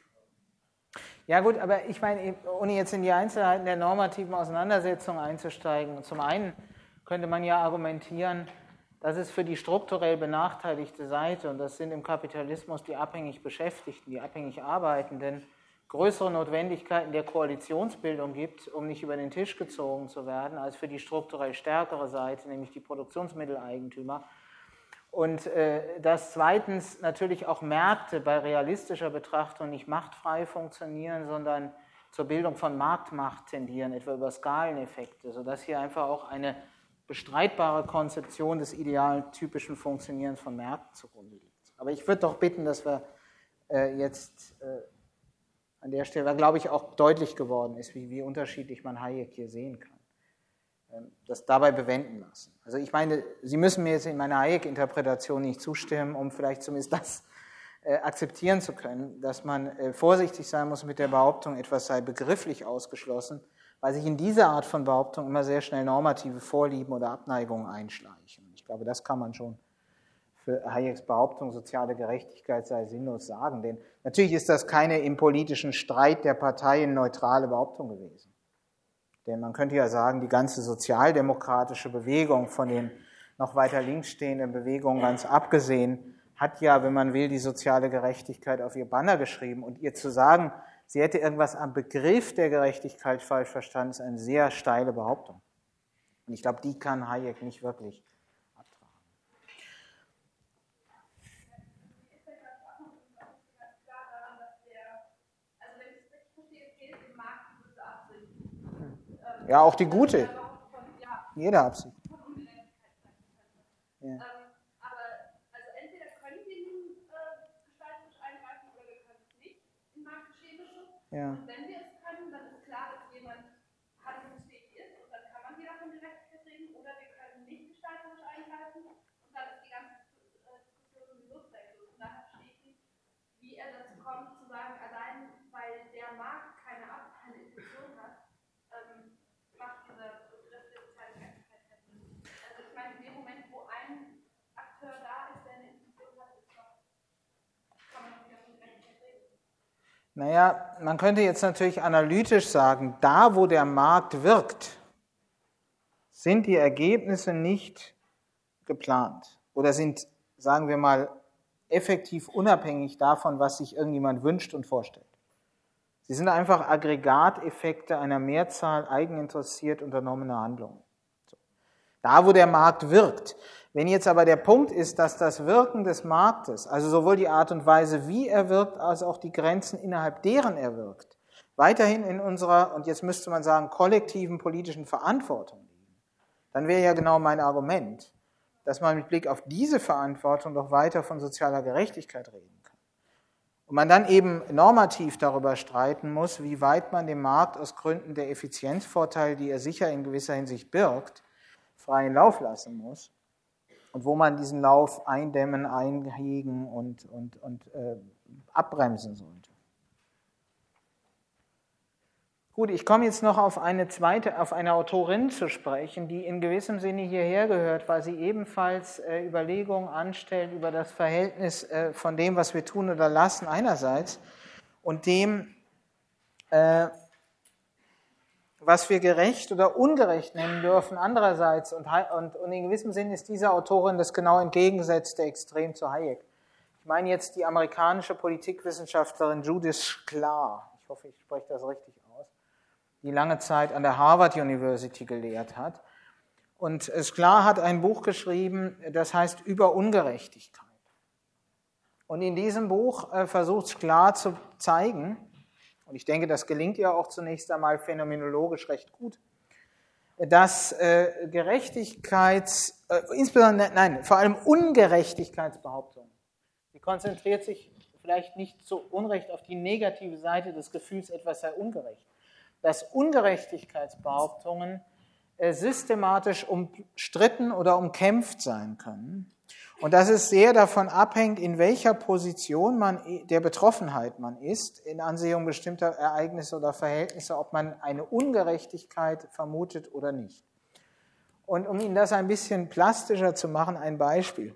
Ja gut, aber ich meine, ohne jetzt in die Einzelheiten der normativen Auseinandersetzung einzusteigen, zum einen könnte man ja argumentieren, dass es für die strukturell benachteiligte Seite, und das sind im Kapitalismus die abhängig Beschäftigten, die abhängig Arbeitenden, größere Notwendigkeiten der Koalitionsbildung gibt, um nicht über den Tisch gezogen zu werden, als für die strukturell stärkere Seite, nämlich die Produktionsmitteleigentümer. Und äh, dass zweitens natürlich auch Märkte bei realistischer Betrachtung nicht machtfrei funktionieren, sondern zur Bildung von Marktmacht tendieren, etwa über Skaleneffekte, sodass hier einfach auch eine bestreitbare Konzeption des idealen typischen Funktionierens von Märkten zugrunde liegt. Aber ich würde doch bitten, dass wir äh, jetzt äh, an der Stelle, weil glaube ich auch deutlich geworden ist, wie, wie unterschiedlich man Hayek hier sehen kann, das dabei bewenden lassen. Also ich meine, Sie müssen mir jetzt in meiner Hayek-Interpretation nicht zustimmen, um vielleicht zumindest das äh, akzeptieren zu können, dass man äh, vorsichtig sein muss mit der Behauptung, etwas sei begrifflich ausgeschlossen, weil sich in dieser Art von Behauptung immer sehr schnell normative Vorlieben oder Abneigungen einschleichen. Ich glaube, das kann man schon für Hayeks Behauptung, soziale Gerechtigkeit sei sinnlos sagen, denn natürlich ist das keine im politischen Streit der Parteien neutrale Behauptung gewesen. Denn man könnte ja sagen, die ganze sozialdemokratische Bewegung, von den noch weiter links stehenden Bewegungen ganz abgesehen, hat ja, wenn man will, die soziale Gerechtigkeit auf ihr Banner geschrieben. Und ihr zu sagen, sie hätte irgendwas am Begriff der Gerechtigkeit falsch verstanden, ist eine sehr steile Behauptung. Und ich glaube, die kann Hayek nicht wirklich abtragen. Ja, auch die gute. Jede Absicht. Ja. Ähm, aber also entweder können wir nun äh, gestalterisch eingreifen oder wir können es nicht in Marktgeschehnisse. Ja. Und wenn wir es können, dann ist klar, dass jemand handlungsfähig ist und dann kann man wieder von Gerechtigkeit reden, oder wir können nicht gestalterisch eingreifen und dann ist die ganze äh, Diskussion sowieso zwecklos. Und daher verstehe ich nicht, wie er dazu kommt, zu sagen, allein weil der Markt keine, Ab keine Intention hat, ähm, macht dieser Begriff der sozialen Gerechtigkeit keinen Sinn. Also ich meine, in dem Moment, wo ein Akteur da ist, der eine Intention hat, ist doch Naja, man könnte jetzt natürlich analytisch sagen, da wo der Markt wirkt, sind die Ergebnisse nicht geplant oder sind, sagen wir mal, effektiv unabhängig davon, was sich irgendjemand wünscht und vorstellt. Sie sind einfach Aggregateffekte einer Mehrzahl eigeninteressiert unternommener Handlungen. So. Da, wo der Markt wirkt. Wenn jetzt aber der Punkt ist, dass das Wirken des Marktes, also sowohl die Art und Weise, wie er wirkt, als auch die Grenzen, innerhalb deren er wirkt, weiterhin in unserer, und jetzt müsste man sagen, kollektiven politischen Verantwortung liegen, dann wäre ja genau mein Argument, dass man mit Blick auf diese Verantwortung doch weiter von sozialer Gerechtigkeit reden kann. Und man dann eben normativ darüber streiten muss, wie weit man dem Markt aus Gründen der Effizienzvorteile, die er sicher in gewisser Hinsicht birgt, freien Lauf lassen muss und wo man diesen Lauf eindämmen, einhegen und, und, und äh, abbremsen sollte. Gut, ich komme jetzt noch auf eine zweite, auf eine Autorin zu sprechen, die in gewissem Sinne hierher gehört, weil sie ebenfalls äh, Überlegungen anstellt über das Verhältnis äh, von dem, was wir tun oder lassen einerseits und dem, äh, was wir gerecht oder ungerecht nennen dürfen andererseits. Und, und, und in gewissem Sinne ist diese Autorin das genau entgegengesetzte Extrem zu Hayek. Ich meine jetzt die amerikanische Politikwissenschaftlerin Judith Shklar, ich hoffe, ich spreche das richtig aus, die lange Zeit an der Harvard University gelehrt hat. Und Shklar hat ein Buch geschrieben, das heißt Über Ungerechtigkeit. Und in diesem Buch äh, versucht Shklar zu zeigen, und ich denke, das gelingt ihr auch zunächst einmal phänomenologisch recht gut, dass äh, Gerechtigkeits, äh, insbesondere, nein, vor allem Ungerechtigkeitsbehauptungen, sie konzentriert sich vielleicht nicht zu Unrecht auf die negative Seite des Gefühls, etwas sei ungerecht, dass Ungerechtigkeitsbehauptungen äh, systematisch umstritten oder umkämpft sein können und dass es sehr davon abhängt, in welcher Position man der Betroffenheit man ist, in Ansehung bestimmter Ereignisse oder Verhältnisse, ob man eine Ungerechtigkeit vermutet oder nicht. Und um Ihnen das ein bisschen plastischer zu machen, ein Beispiel.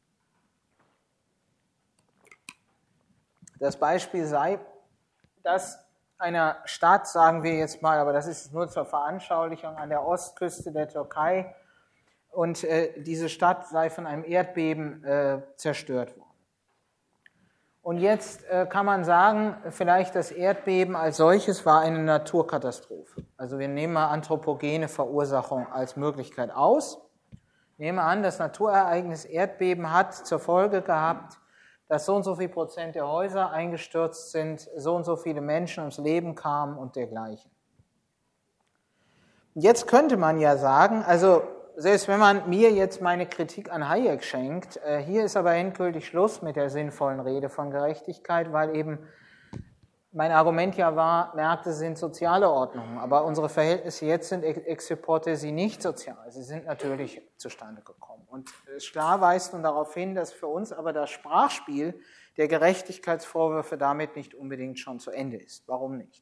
Das Beispiel sei, dass einer Stadt, sagen wir jetzt mal, aber das ist nur zur Veranschaulichung, an der Ostküste der Türkei, und äh, diese Stadt sei von einem Erdbeben äh, zerstört worden. Und jetzt äh, kann man sagen, vielleicht das Erdbeben als solches war eine Naturkatastrophe. Also wir nehmen mal anthropogene Verursachung als Möglichkeit aus. Nehmen wir an, das Naturereignis Erdbeben hat zur Folge gehabt, dass so und so viel Prozent der Häuser eingestürzt sind, so und so viele Menschen ums Leben kamen und dergleichen. Jetzt könnte man ja sagen, also selbst wenn man mir jetzt meine Kritik an Hayek schenkt, äh, hier ist aber endgültig Schluss mit der sinnvollen Rede von Gerechtigkeit, weil eben mein Argument ja war, Märkte sind soziale Ordnungen, aber unsere Verhältnisse jetzt sind ex hypothesi nicht sozial, sie sind natürlich zustande gekommen. Und Shklar weist nun darauf hin, dass für uns aber das Sprachspiel der Gerechtigkeitsvorwürfe damit nicht unbedingt schon zu Ende ist. Warum nicht?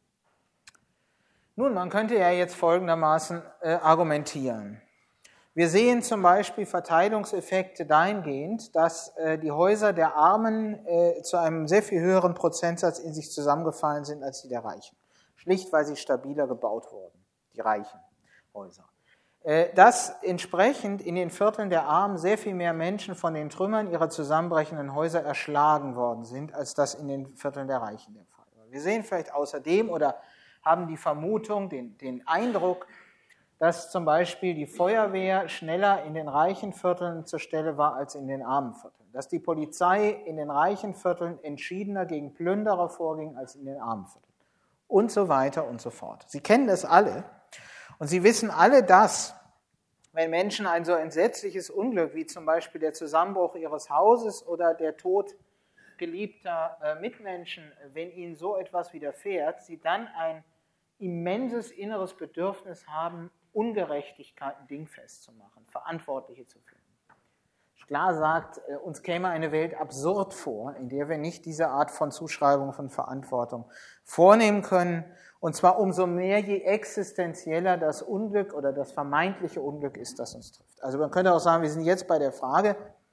Nun, man könnte ja jetzt folgendermaßen äh, argumentieren. Wir sehen zum Beispiel Verteilungseffekte dahingehend, dass äh, die Häuser der Armen äh, zu einem sehr viel höheren Prozentsatz in sich zusammengefallen sind als die der Reichen. Schlicht, weil sie stabiler gebaut wurden, die reichen Häuser. Äh, dass entsprechend in den Vierteln der Armen sehr viel mehr Menschen von den Trümmern ihrer zusammenbrechenden Häuser erschlagen worden sind, als das in den Vierteln der Reichen der Fall war. Wir sehen vielleicht außerdem oder haben die Vermutung, den, den Eindruck, dass zum Beispiel die Feuerwehr schneller in den reichen Vierteln zur Stelle war als in den armen Vierteln. Dass die Polizei in den reichen Vierteln entschiedener gegen Plünderer vorging als in den armen Vierteln. Und so weiter und so fort. Sie kennen das alle und Sie wissen alle, dass, wenn Menschen ein so entsetzliches Unglück wie zum Beispiel der Zusammenbruch ihres Hauses oder der Tod geliebter äh, Mitmenschen, wenn ihnen so etwas widerfährt, sie dann ein immenses inneres Bedürfnis haben, Ungerechtigkeiten dingfest zu machen, Verantwortliche zu finden. Shklar sagt, uns käme eine Welt absurd vor, in der wir nicht diese Art von Zuschreibung von Verantwortung vornehmen können, und zwar umso mehr, je existenzieller das Unglück oder das vermeintliche Unglück ist, das uns trifft. Also man könnte auch sagen, wir sind jetzt bei der Frage,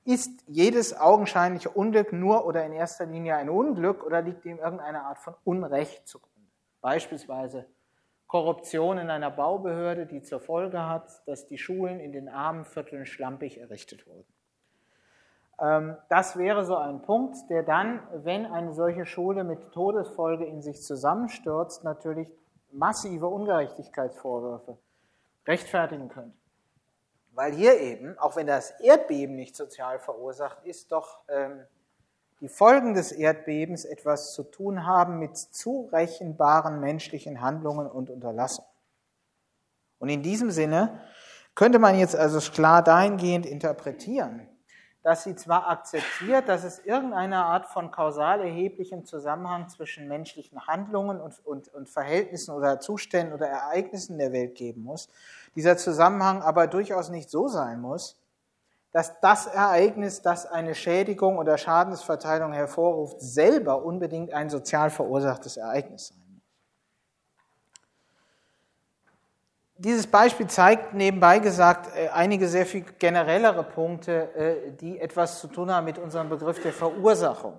ist jedes augenscheinliche Unglück nur oder in erster Linie ein Unglück oder liegt ihm irgendeine Art von Unrecht zugrunde? Beispielsweise Korruption in einer Baubehörde, die zur Folge hat, dass die Schulen in den armen Vierteln schlampig errichtet wurden. Das wäre so ein Punkt, der dann, wenn eine solche Schule mit Todesfolge in sich zusammenstürzt, natürlich massive Ungerechtigkeitsvorwürfe rechtfertigen könnte. Weil hier eben, auch wenn das Erdbeben nicht sozial verursacht ist, doch ähm, die Folgen des Erdbebens etwas zu tun haben mit zurechenbaren menschlichen Handlungen und Unterlassungen. Und in diesem Sinne könnte man jetzt also klar dahingehend interpretieren, dass sie zwar akzeptiert, dass es irgendeine Art von kausal erheblichem Zusammenhang zwischen menschlichen Handlungen und, und, und Verhältnissen oder Zuständen oder Ereignissen der Welt geben muss, dieser Zusammenhang aber durchaus nicht so sein muss, dass das Ereignis, das eine Schädigung oder Schadensverteilung hervorruft, selber unbedingt ein sozial verursachtes Ereignis sein muss. Dieses Beispiel zeigt nebenbei gesagt einige sehr viel generellere Punkte, die etwas zu tun haben mit unserem Begriff der Verursachung.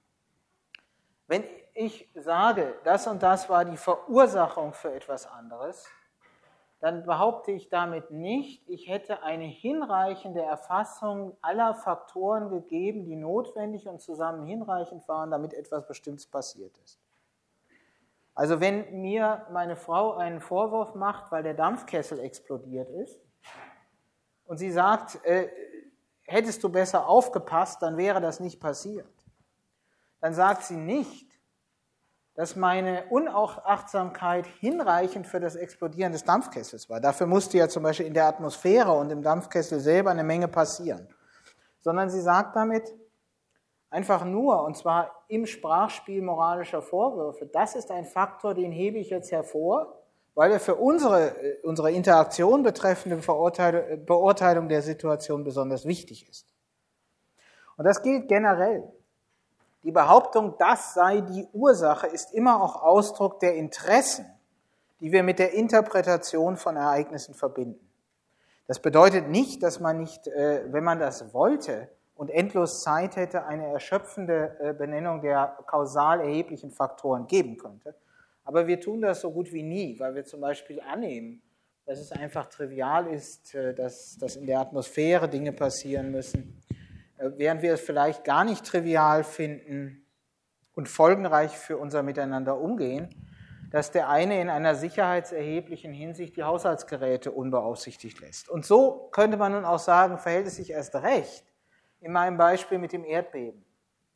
Wenn ich sage, das und das war die Verursachung für etwas anderes, dann behaupte ich damit nicht, ich hätte eine hinreichende Erfassung aller Faktoren gegeben, die notwendig und zusammen hinreichend waren, damit etwas Bestimmtes passiert ist. Also wenn mir meine Frau einen Vorwurf macht, weil der Dampfkessel explodiert ist und sie sagt, äh, hättest du besser aufgepasst, dann wäre das nicht passiert, dann sagt sie nicht, dass meine Unachtsamkeit hinreichend für das Explodieren des Dampfkessels war. Dafür musste ja zum Beispiel in der Atmosphäre und im Dampfkessel selber eine Menge passieren. Sondern sie sagt damit einfach nur, und zwar im Sprachspiel moralischer Vorwürfe, das ist ein Faktor, den hebe ich jetzt hervor, weil er für unsere, unsere Interaktion betreffende Beurteilung der Situation besonders wichtig ist. Und das gilt generell. Die Behauptung, das sei die Ursache, ist immer auch Ausdruck der Interessen, die wir mit der Interpretation von Ereignissen verbinden. Das bedeutet nicht, dass man nicht, wenn man das wollte und endlos Zeit hätte, eine erschöpfende Benennung der kausal erheblichen Faktoren geben könnte. Aber wir tun das so gut wie nie, weil wir zum Beispiel annehmen, dass es einfach trivial ist, dass, dass in der Atmosphäre Dinge passieren müssen, während wir es vielleicht gar nicht trivial finden und folgenreich für unser Miteinander umgehen, dass der eine in einer sicherheitserheblichen Hinsicht die Haushaltsgeräte unbeaufsichtigt lässt. Und so könnte man nun auch sagen, verhält es sich erst recht in meinem Beispiel mit dem Erdbeben.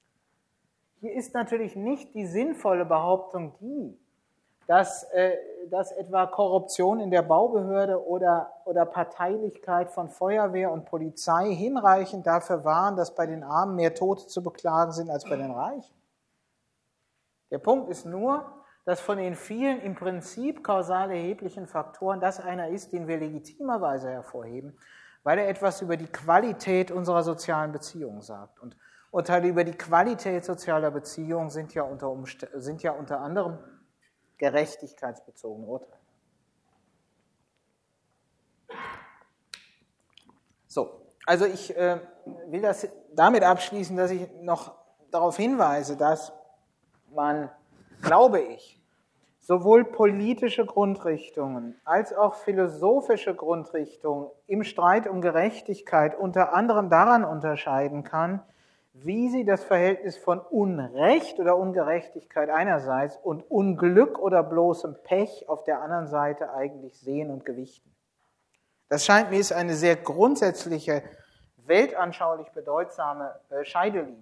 Hier ist natürlich nicht die sinnvolle Behauptung die, dass, äh, dass etwa Korruption in der Baubehörde oder, oder Parteilichkeit von Feuerwehr und Polizei hinreichend dafür waren, dass bei den Armen mehr Tote zu beklagen sind als bei den Reichen. Der Punkt ist nur, dass von den vielen im Prinzip kausal erheblichen Faktoren das einer ist, den wir legitimerweise hervorheben, weil er etwas über die Qualität unserer sozialen Beziehungen sagt. Und Urteile über die Qualität sozialer Beziehungen sind ja unter, Umst- sind ja unter anderem gerechtigkeitsbezogene Urteile. So, also ich äh, will das damit abschließen, dass ich noch darauf hinweise, dass man, glaube ich, sowohl politische Grundrichtungen als auch philosophische Grundrichtungen im Streit um Gerechtigkeit unter anderem daran unterscheiden kann, wie sie das Verhältnis von Unrecht oder Ungerechtigkeit einerseits und Unglück oder bloßem Pech auf der anderen Seite eigentlich sehen und gewichten. Das scheint mir ist eine sehr grundsätzliche, weltanschaulich bedeutsame Scheidelinie.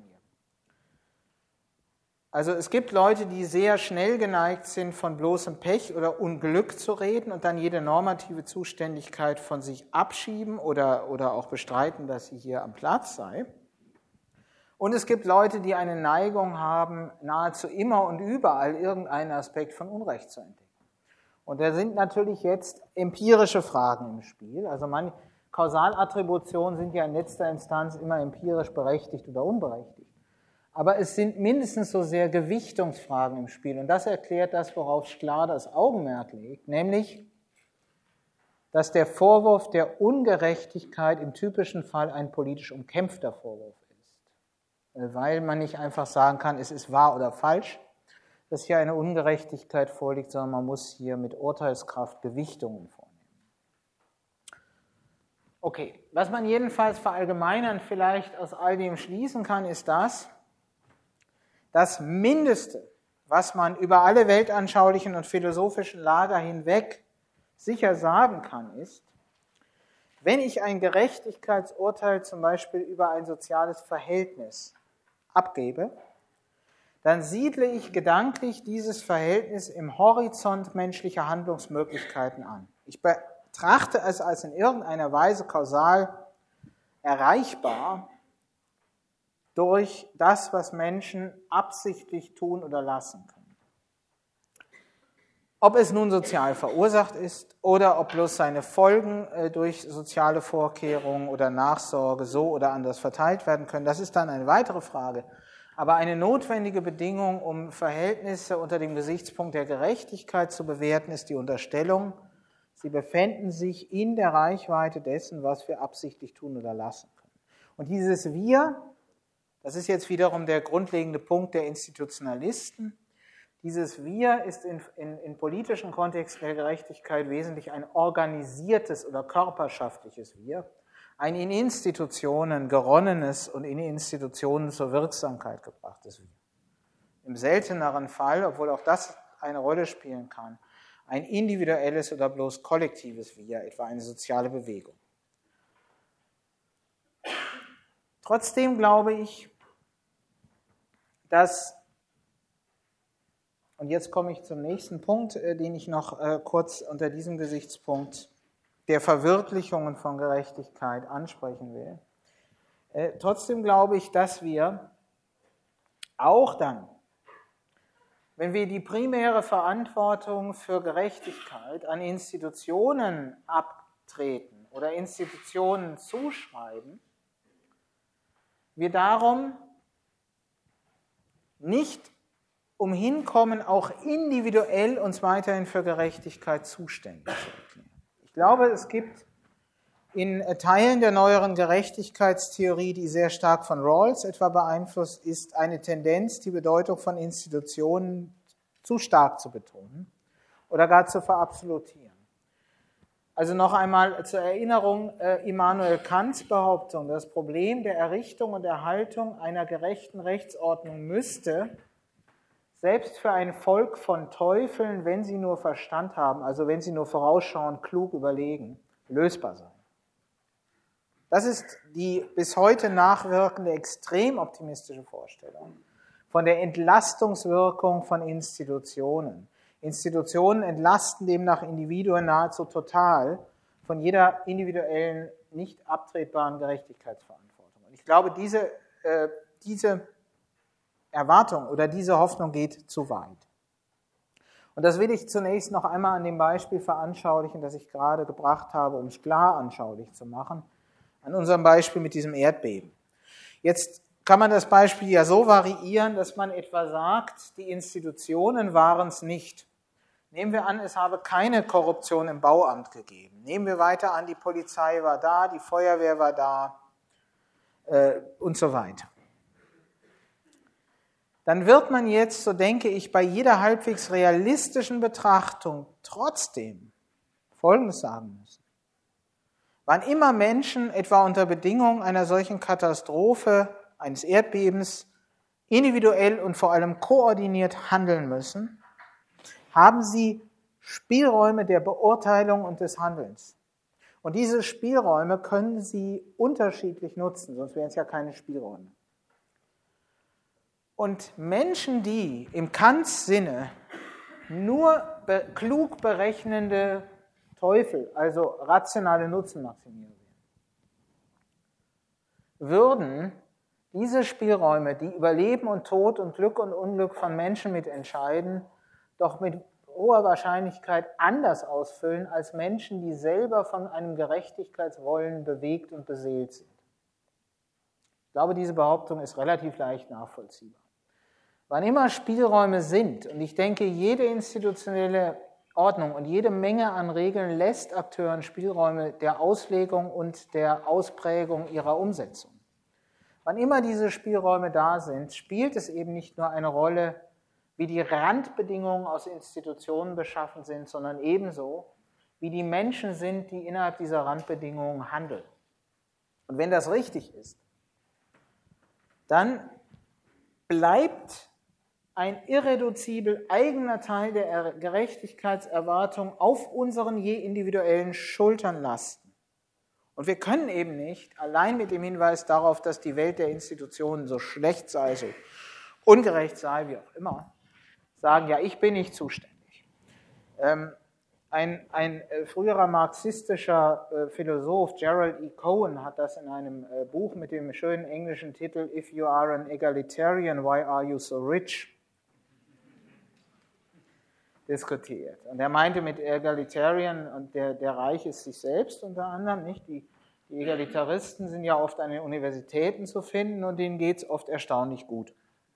Also es gibt Leute, die sehr schnell geneigt sind, von bloßem Pech oder Unglück zu reden und dann jede normative Zuständigkeit von sich abschieben oder, oder auch bestreiten, dass sie hier am Platz sei. Und es gibt Leute, die eine Neigung haben, nahezu immer und überall irgendeinen Aspekt von Unrecht zu entdecken. Und da sind natürlich jetzt empirische Fragen im Spiel. Also manche Kausalattributionen sind ja in letzter Instanz immer empirisch berechtigt oder unberechtigt. Aber es sind mindestens so sehr Gewichtungsfragen im Spiel. Und das erklärt das, worauf klar das Augenmerk legt, nämlich, dass der Vorwurf der Ungerechtigkeit im typischen Fall ein politisch umkämpfter Vorwurf ist, weil man nicht einfach sagen kann, es ist wahr oder falsch, dass hier eine Ungerechtigkeit vorliegt, sondern man muss hier mit Urteilskraft Gewichtungen vornehmen. Okay, was man jedenfalls verallgemeinern vielleicht aus all dem schließen kann, ist das, das Mindeste, was man über alle weltanschaulichen und philosophischen Lager hinweg sicher sagen kann, ist, wenn ich ein Gerechtigkeitsurteil zum Beispiel über ein soziales Verhältnis abgebe, dann siedle ich gedanklich dieses Verhältnis im Horizont menschlicher Handlungsmöglichkeiten an. Ich betrachte es als in irgendeiner Weise kausal erreichbar durch das, was Menschen absichtlich tun oder lassen können. Ob es nun sozial verursacht ist oder ob bloß seine Folgen durch soziale Vorkehrungen oder Nachsorge so oder anders verteilt werden können, das ist dann eine weitere Frage. Aber eine notwendige Bedingung, um Verhältnisse unter dem Gesichtspunkt der Gerechtigkeit zu bewerten, ist die Unterstellung, sie befänden sich in der Reichweite dessen, was wir absichtlich tun oder lassen können. Und dieses Wir, das ist jetzt wiederum der grundlegende Punkt der Institutionalisten, dieses Wir ist in, in, in politischen Kontexten der Gerechtigkeit wesentlich ein organisiertes oder körperschaftliches Wir, ein in Institutionen geronnenes und in Institutionen zur Wirksamkeit gebrachtes Wir. Im selteneren Fall, obwohl auch das eine Rolle spielen kann, ein individuelles oder bloß kollektives Wir, etwa eine soziale Bewegung. Trotzdem glaube ich, dass, und jetzt komme ich zum nächsten Punkt, den ich noch kurz unter diesem Gesichtspunkt der Verwirklichungen von Gerechtigkeit ansprechen will. Äh, trotzdem glaube ich, dass wir auch dann, wenn wir die primäre Verantwortung für Gerechtigkeit an Institutionen abtreten oder Institutionen zuschreiben, wir darum nicht umhin kommen, auch individuell uns weiterhin für Gerechtigkeit zuständig zu erklären. Ich glaube, es gibt in Teilen der neueren Gerechtigkeitstheorie, die sehr stark von Rawls etwa beeinflusst ist, eine Tendenz, die Bedeutung von Institutionen zu stark zu betonen oder gar zu verabsolutieren. Also noch einmal zur Erinnerung, äh, Immanuel Kants Behauptung, das Problem der Errichtung und Erhaltung einer gerechten Rechtsordnung müsste selbst für ein Volk von Teufeln, wenn sie nur Verstand haben, also wenn sie nur vorausschauend klug überlegen, lösbar sein. Das ist die bis heute nachwirkende, extrem optimistische Vorstellung von der Entlastungswirkung von Institutionen. Institutionen entlasten demnach Individuen nahezu total von jeder individuellen, nicht abtretbaren Gerechtigkeitsverantwortung. Und ich glaube, diese, äh, diese Erwartung oder diese Hoffnung geht zu weit. Und das will ich zunächst noch einmal an dem Beispiel veranschaulichen, das ich gerade gebracht habe, um es klar anschaulich zu machen, an unserem Beispiel mit diesem Erdbeben. Jetzt kann man das Beispiel ja so variieren, dass man etwa sagt, die Institutionen waren es nicht. Nehmen wir an, es habe keine Korruption im Bauamt gegeben. Nehmen wir weiter an, die Polizei war da, die Feuerwehr war da äh, und so weiter. Dann wird man jetzt, so denke ich, bei jeder halbwegs realistischen Betrachtung trotzdem Folgendes sagen müssen. Wann immer Menschen etwa unter Bedingungen einer solchen Katastrophe, eines Erdbebens, individuell und vor allem koordiniert handeln müssen, haben sie Spielräume der Beurteilung und des Handelns. Und diese Spielräume können sie unterschiedlich nutzen, sonst wären es ja keine Spielräume. Und Menschen, die im Kants Sinne nur be- klug berechnende Teufel, also rationale Nutzenmaximierer sind, würden diese Spielräume, die über Leben und Tod und Glück und Unglück von Menschen mitentscheiden, doch mit hoher Wahrscheinlichkeit anders ausfüllen als Menschen, die selber von einem Gerechtigkeitswollen bewegt und beseelt sind. Ich glaube, diese Behauptung ist relativ leicht nachvollziehbar. Wann immer Spielräume sind, und ich denke, jede institutionelle Ordnung und jede Menge an Regeln lässt Akteuren Spielräume der Auslegung und der Ausprägung ihrer Umsetzung. Wann immer diese Spielräume da sind, spielt es eben nicht nur eine Rolle, wie die Randbedingungen aus Institutionen beschaffen sind, sondern ebenso, wie die Menschen sind, die innerhalb dieser Randbedingungen handeln. Und wenn das richtig ist, dann bleibt ein irreduzibel eigener Teil der Gerechtigkeitserwartung auf unseren je individuellen Schultern lasten. Und wir können eben nicht, allein mit dem Hinweis darauf, dass die Welt der Institutionen so schlecht sei, so ungerecht sei, wie auch immer, sagen, ja, ich bin nicht zuständig. Ähm, ein, ein äh, früherer marxistischer äh, Philosoph, Gerald E. Cohen, hat das in einem äh, Buch mit dem schönen englischen Titel If you are an egalitarian, why are you so rich? Diskutiert. Und er meinte mit Egalitarian, und der, der Reich ist sich selbst unter anderem, nicht? Die, die Egalitaristen sind ja oft an den Universitäten zu finden und denen geht es oft erstaunlich gut.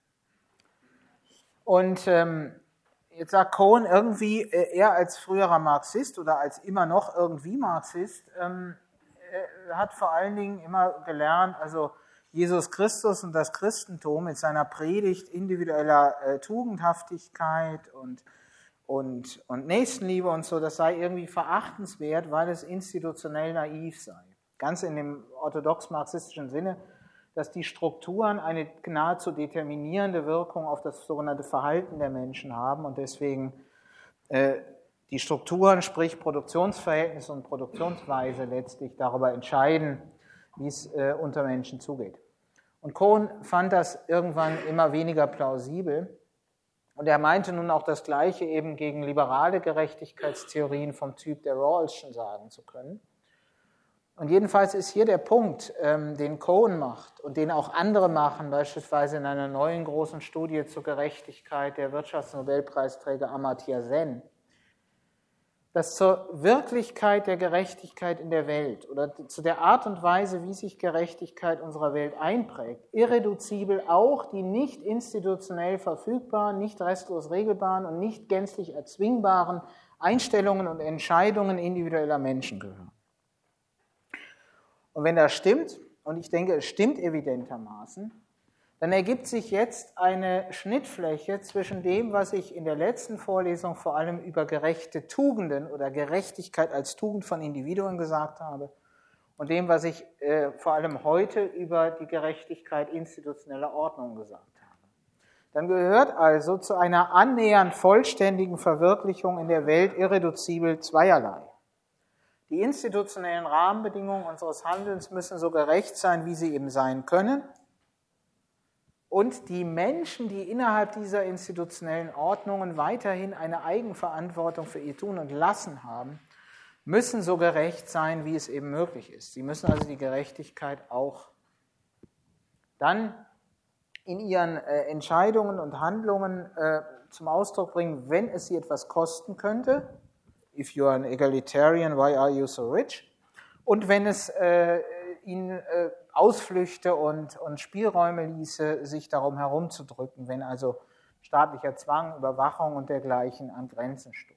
Und ähm, jetzt sagt Cohen irgendwie, äh, er als früherer Marxist oder als immer noch irgendwie Marxist, ähm, äh, hat vor allen Dingen immer gelernt, also Jesus Christus und das Christentum mit seiner Predigt individueller äh, Tugendhaftigkeit und Und, und Nächstenliebe und so, das sei irgendwie verachtenswert, weil es institutionell naiv sei. Ganz in dem orthodox-marxistischen Sinne, dass die Strukturen eine nahezu determinierende Wirkung auf das sogenannte Verhalten der Menschen haben und deswegen äh, die Strukturen, sprich Produktionsverhältnisse und Produktionsweise letztlich darüber entscheiden, wie es äh, unter Menschen zugeht. Und Cohen fand das irgendwann immer weniger plausibel. Und er meinte nun auch das Gleiche eben gegen liberale Gerechtigkeitstheorien vom Typ der Rawlschen sagen zu können. Und jedenfalls ist hier der Punkt, ähm, den Cohen macht und den auch andere machen, beispielsweise in einer neuen großen Studie zur Gerechtigkeit der Wirtschaftsnobelpreisträger Amartya Sen, dass zur Wirklichkeit der Gerechtigkeit in der Welt oder zu der Art und Weise, wie sich Gerechtigkeit unserer Welt einprägt, irreduzibel auch die nicht institutionell verfügbaren, nicht restlos regelbaren und nicht gänzlich erzwingbaren Einstellungen und Entscheidungen individueller Menschen gehören. Und wenn das stimmt, und ich denke, es stimmt evidentermaßen, dann ergibt sich jetzt eine Schnittfläche zwischen dem, was ich in der letzten Vorlesung vor allem über gerechte Tugenden oder Gerechtigkeit als Tugend von Individuen gesagt habe und dem, was ich äh, vor allem heute über die Gerechtigkeit institutioneller Ordnung gesagt habe. Dann gehört also zu einer annähernd vollständigen Verwirklichung in der Welt irreduzibel zweierlei. Die institutionellen Rahmenbedingungen unseres Handelns müssen so gerecht sein, wie sie eben sein können. Und die Menschen, die innerhalb dieser institutionellen Ordnungen weiterhin eine Eigenverantwortung für ihr Tun und Lassen haben, müssen so gerecht sein, wie es eben möglich ist. Sie müssen also die Gerechtigkeit auch dann in ihren äh, Entscheidungen und Handlungen äh, zum Ausdruck bringen, wenn es sie etwas kosten könnte. If you are an egalitarian, why are you so rich? Und wenn es äh, ihnen äh, Ausflüchte und, und Spielräume ließe, sich darum herumzudrücken, wenn also staatlicher Zwang, Überwachung und dergleichen an Grenzen stoßen.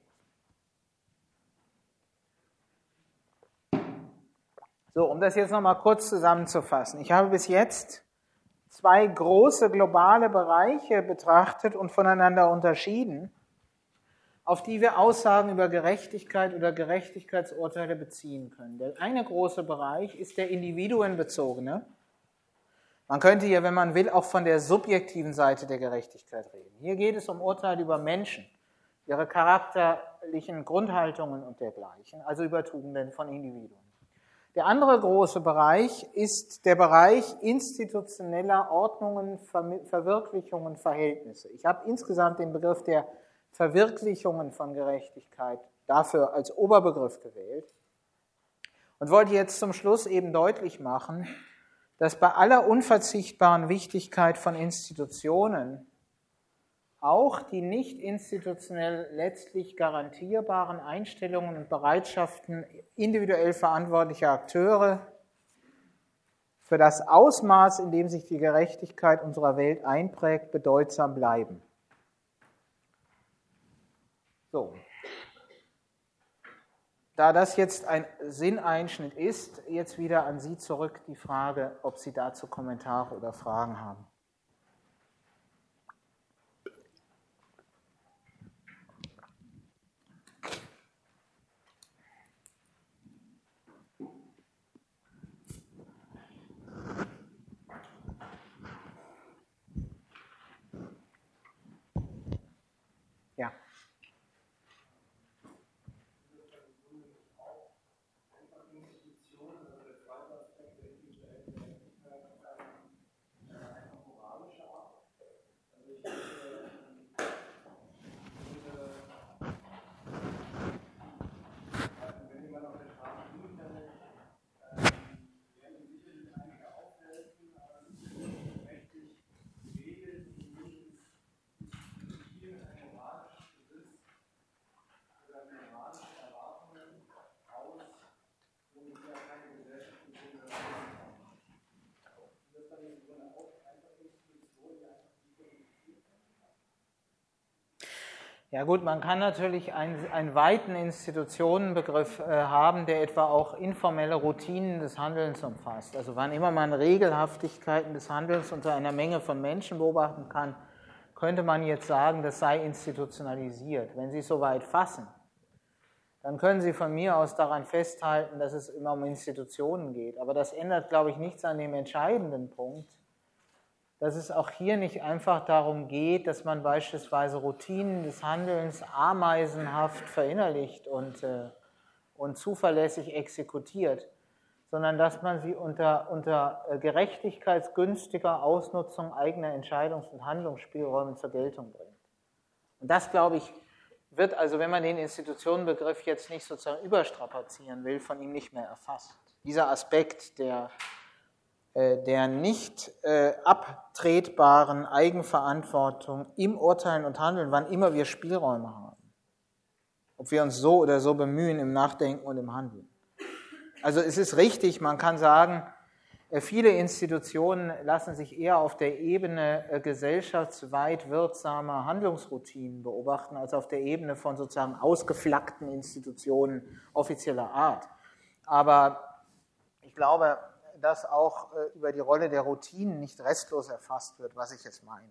So, um das jetzt nochmal kurz zusammenzufassen. Ich habe bis jetzt zwei große globale Bereiche betrachtet und voneinander unterschieden, auf die wir Aussagen über Gerechtigkeit oder Gerechtigkeitsurteile beziehen können. Der eine große Bereich ist der individuenbezogene. Man könnte hier, wenn man will, auch von der subjektiven Seite der Gerechtigkeit reden. Hier geht es um Urteile über Menschen, ihre charakterlichen Grundhaltungen und dergleichen, also über Tugenden von Individuen. Der andere große Bereich ist der Bereich institutioneller Ordnungen, Verwirklichungen, Verhältnisse. Ich habe insgesamt den Begriff der Verwirklichungen von Gerechtigkeit dafür als Oberbegriff gewählt und wollte jetzt zum Schluss eben deutlich machen, dass bei aller unverzichtbaren Wichtigkeit von Institutionen auch die nicht institutionell letztlich garantierbaren Einstellungen und Bereitschaften individuell verantwortlicher Akteure für das Ausmaß, in dem sich die Gerechtigkeit unserer Welt einprägt, bedeutsam bleiben. So, da das jetzt ein Sinneinschnitt ist, jetzt wieder an Sie zurück die Frage, ob Sie dazu Kommentare oder Fragen haben. Ja. Ja gut, man kann natürlich einen, einen weiten Institutionenbegriff äh, haben, der etwa auch informelle Routinen des Handelns umfasst. Also wann immer man Regelhaftigkeiten des Handelns unter einer Menge von Menschen beobachten kann, könnte man jetzt sagen, das sei institutionalisiert. Wenn Sie es so weit fassen, dann können Sie von mir aus daran festhalten, dass es immer um Institutionen geht. Aber das ändert, glaube ich, nichts an dem entscheidenden Punkt, dass es auch hier nicht einfach darum geht, dass man beispielsweise Routinen des Handelns ameisenhaft verinnerlicht und, äh, und zuverlässig exekutiert, sondern dass man sie unter, unter gerechtigkeitsgünstiger Ausnutzung eigener Entscheidungs- und Handlungsspielräume zur Geltung bringt. Und das, glaube ich, wird also, wenn man den Institutionenbegriff jetzt nicht sozusagen überstrapazieren will, von ihm nicht mehr erfasst. Dieser Aspekt der der nicht äh, abtretbaren Eigenverantwortung im Urteilen und Handeln, wann immer wir Spielräume haben. Ob wir uns so oder so bemühen im Nachdenken und im Handeln. Also es ist richtig, man kann sagen, äh, viele Institutionen lassen sich eher auf der Ebene äh, gesellschaftsweit wirksamer Handlungsroutinen beobachten, als auf der Ebene von sozusagen ausgeflaggten Institutionen offizieller Art. Aber ich glaube, dass auch äh, über die Rolle der Routinen nicht restlos erfasst wird, was ich jetzt meine.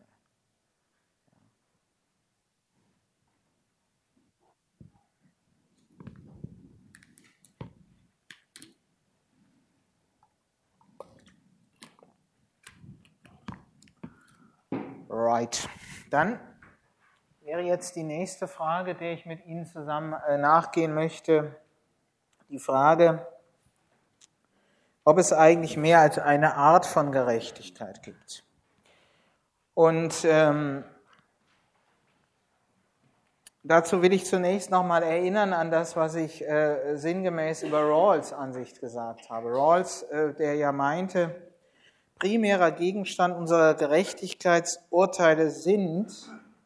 Right. Dann wäre jetzt die nächste Frage, der ich mit Ihnen zusammen äh, nachgehen möchte, die Frage, ob es eigentlich mehr als eine Art von Gerechtigkeit gibt. Und ähm, dazu will ich zunächst nochmal erinnern an das, was ich äh, sinngemäß über Rawls Ansicht gesagt habe. Rawls, äh, der ja meinte, primärer Gegenstand unserer Gerechtigkeitsurteile sind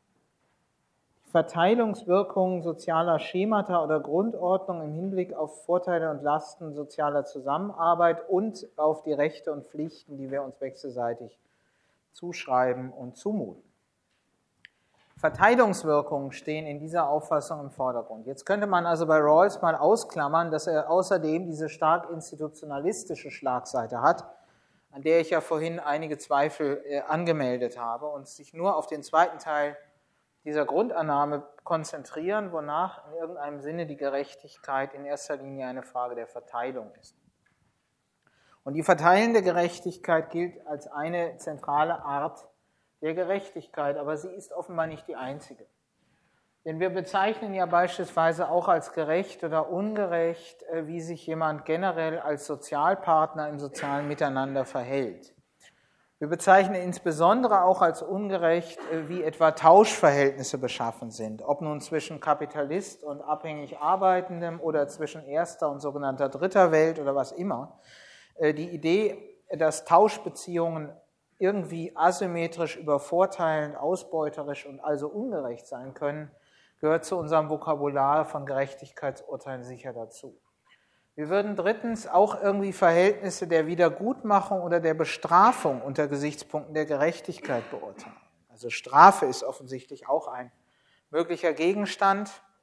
Verteilungswirkungen sozialer Schemata oder Grundordnung im Hinblick auf Vorteile und Lasten sozialer Zusammenarbeit und auf die Rechte und Pflichten, die wir uns wechselseitig zuschreiben und zumuten. Verteilungswirkungen stehen in dieser Auffassung im Vordergrund. Jetzt könnte man also bei Rawls mal ausklammern, dass er außerdem diese stark institutionalistische Schlagseite hat, an der ich ja vorhin einige Zweifel äh, angemeldet habe, und sich nur auf den zweiten Teil dieser Grundannahme konzentrieren, wonach in irgendeinem Sinne die Gerechtigkeit in erster Linie eine Frage der Verteilung ist. Und die verteilende Gerechtigkeit gilt als eine zentrale Art der Gerechtigkeit, aber sie ist offenbar nicht die einzige. Denn wir bezeichnen ja beispielsweise auch als gerecht oder ungerecht, wie sich jemand generell als Sozialpartner im sozialen Miteinander verhält. Wir bezeichnen insbesondere auch als ungerecht, wie etwa Tauschverhältnisse beschaffen sind, ob nun zwischen Kapitalist und abhängig Arbeitendem oder zwischen erster und sogenannter dritter Welt oder was immer. Die Idee, dass Tauschbeziehungen irgendwie asymmetrisch, übervorteilend, ausbeuterisch und also ungerecht sein können, gehört zu unserem Vokabular von Gerechtigkeitsurteilen sicher dazu. Wir würden drittens auch irgendwie Verhältnisse der Wiedergutmachung oder der Bestrafung unter Gesichtspunkten der Gerechtigkeit beurteilen. Also Strafe ist offensichtlich auch ein möglicher Gegenstand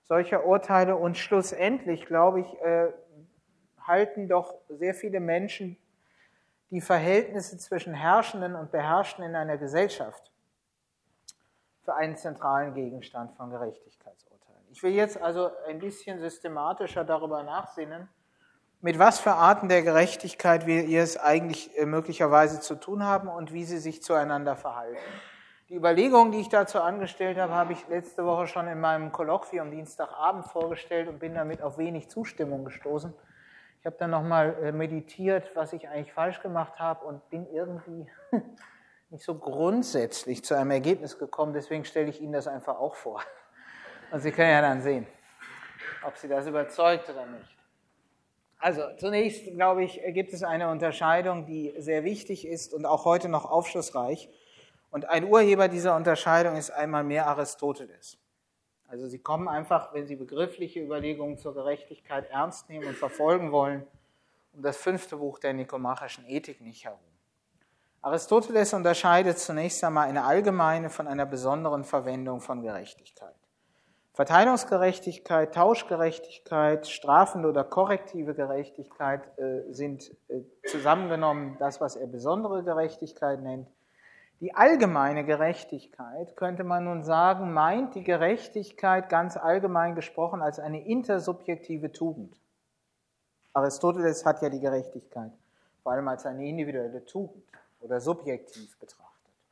solcher Urteile. Und schlussendlich, glaube ich, äh, halten doch sehr viele Menschen die Verhältnisse zwischen Herrschenden und Beherrschten in einer Gesellschaft für einen zentralen Gegenstand von Gerechtigkeitsurteilen. Ich will jetzt also ein bisschen systematischer darüber nachsinnen, mit was für Arten der Gerechtigkeit wir es eigentlich möglicherweise zu tun haben und wie sie sich zueinander verhalten. Die Überlegungen, die ich dazu angestellt habe, habe ich letzte Woche schon in meinem Kolloquium Dienstagabend vorgestellt und bin damit auf wenig Zustimmung gestoßen. Ich habe dann nochmal meditiert, was ich eigentlich falsch gemacht habe und bin irgendwie nicht so grundsätzlich zu einem Ergebnis gekommen. Deswegen stelle ich Ihnen das einfach auch vor. Und Sie können ja dann sehen, ob Sie das überzeugt oder nicht. Also zunächst, glaube ich, gibt es eine Unterscheidung, die sehr wichtig ist und auch heute noch aufschlussreich. Und ein Urheber dieser Unterscheidung ist einmal mehr Aristoteles. Also Sie kommen einfach, wenn Sie begriffliche Überlegungen zur Gerechtigkeit ernst nehmen und verfolgen wollen, um das fünfte Buch der Nikomachischen Ethik nicht herum. Aristoteles unterscheidet zunächst einmal eine allgemeine von einer besonderen Verwendung von Gerechtigkeit. Verteilungsgerechtigkeit, Tauschgerechtigkeit, strafende oder korrektive Gerechtigkeit äh, sind äh, zusammengenommen das, was er besondere Gerechtigkeit nennt. Die allgemeine Gerechtigkeit, könnte man nun sagen, meint die Gerechtigkeit ganz allgemein gesprochen als eine intersubjektive Tugend. Aristoteles hat ja die Gerechtigkeit vor allem als eine individuelle Tugend oder subjektiv betrachtet.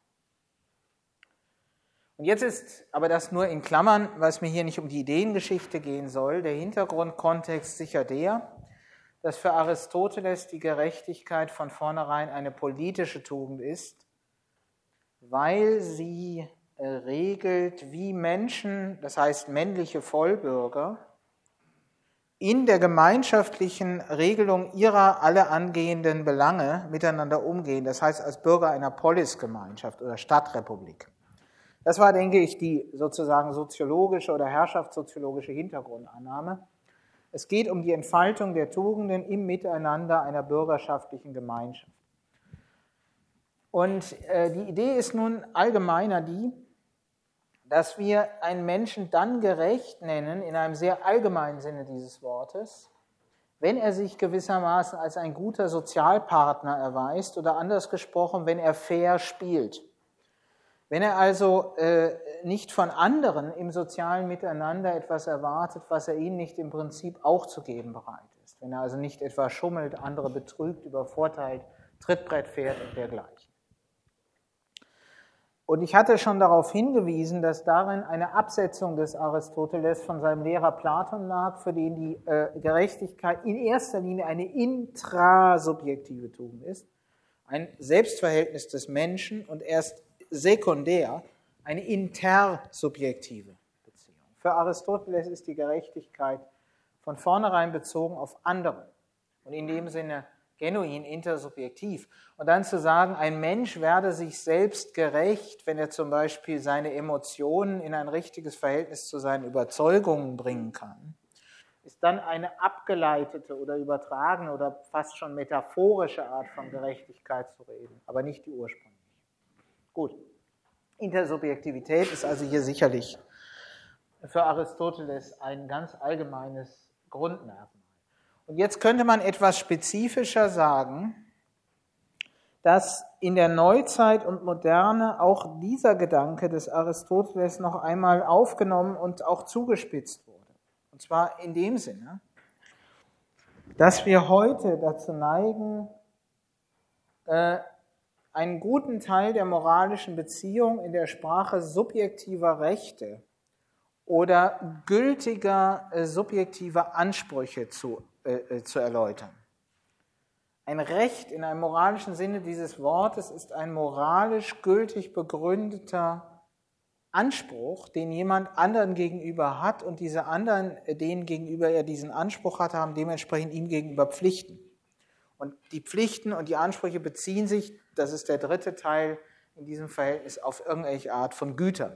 Und jetzt ist aber das nur in Klammern, weil es mir hier nicht um die Ideengeschichte gehen soll, der Hintergrundkontext sicher der, dass für Aristoteles die Gerechtigkeit von vornherein eine politische Tugend ist, weil sie äh, regelt, wie Menschen, das heißt männliche Vollbürger, in der gemeinschaftlichen Regelung ihrer alle angehenden Belange miteinander umgehen, das heißt als Bürger einer Polisgemeinschaft oder Stadtrepublik. Das war, denke ich, die sozusagen soziologische oder herrschaftssoziologische Hintergrundannahme. Es geht um die Entfaltung der Tugenden im Miteinander einer bürgerschaftlichen Gemeinschaft. Und äh, die Idee ist nun allgemeiner die, dass wir einen Menschen dann gerecht nennen, in einem sehr allgemeinen Sinne dieses Wortes, wenn er sich gewissermaßen als ein guter Sozialpartner erweist oder anders gesprochen, wenn er fair spielt. Wenn er also äh, nicht von anderen im sozialen Miteinander etwas erwartet, was er ihnen nicht im Prinzip auch zu geben bereit ist. Wenn er also nicht etwa schummelt, andere betrügt, übervorteilt, Trittbrett fährt und dergleichen. Und ich hatte schon darauf hingewiesen, dass darin eine Absetzung des Aristoteles von seinem Lehrer Platon lag, für den die äh, Gerechtigkeit in erster Linie eine intrasubjektive Tugend ist, ein Selbstverhältnis des Menschen und erst sekundär eine intersubjektive Beziehung. Für Aristoteles ist die Gerechtigkeit von vornherein bezogen auf andere und in dem Sinne genuin intersubjektiv. Und dann zu sagen, ein Mensch werde sich selbst gerecht, wenn er zum Beispiel seine Emotionen in ein richtiges Verhältnis zu seinen Überzeugungen bringen kann, ist dann eine abgeleitete oder übertragene oder fast schon metaphorische Art von Gerechtigkeit zu reden, aber nicht die ursprüngliche. Gut, Intersubjektivität ist also hier sicherlich für Aristoteles ein ganz allgemeines Grundmerkmal. Und jetzt könnte man etwas spezifischer sagen, dass in der Neuzeit und Moderne auch dieser Gedanke des Aristoteles noch einmal aufgenommen und auch zugespitzt wurde. Und zwar in dem Sinne, dass wir heute dazu neigen, äh, einen guten Teil der moralischen Beziehung in der Sprache subjektiver Rechte oder gültiger äh, subjektiver Ansprüche zu, äh, zu erläutern. Ein Recht in einem moralischen Sinne dieses Wortes ist ein moralisch gültig begründeter Anspruch, den jemand anderen gegenüber hat und diese anderen, denen gegenüber er diesen Anspruch hat, haben dementsprechend ihm gegenüber Pflichten. Und die Pflichten und die Ansprüche beziehen sich, das ist der dritte Teil in diesem Verhältnis, auf irgendwelche Art von Gütern.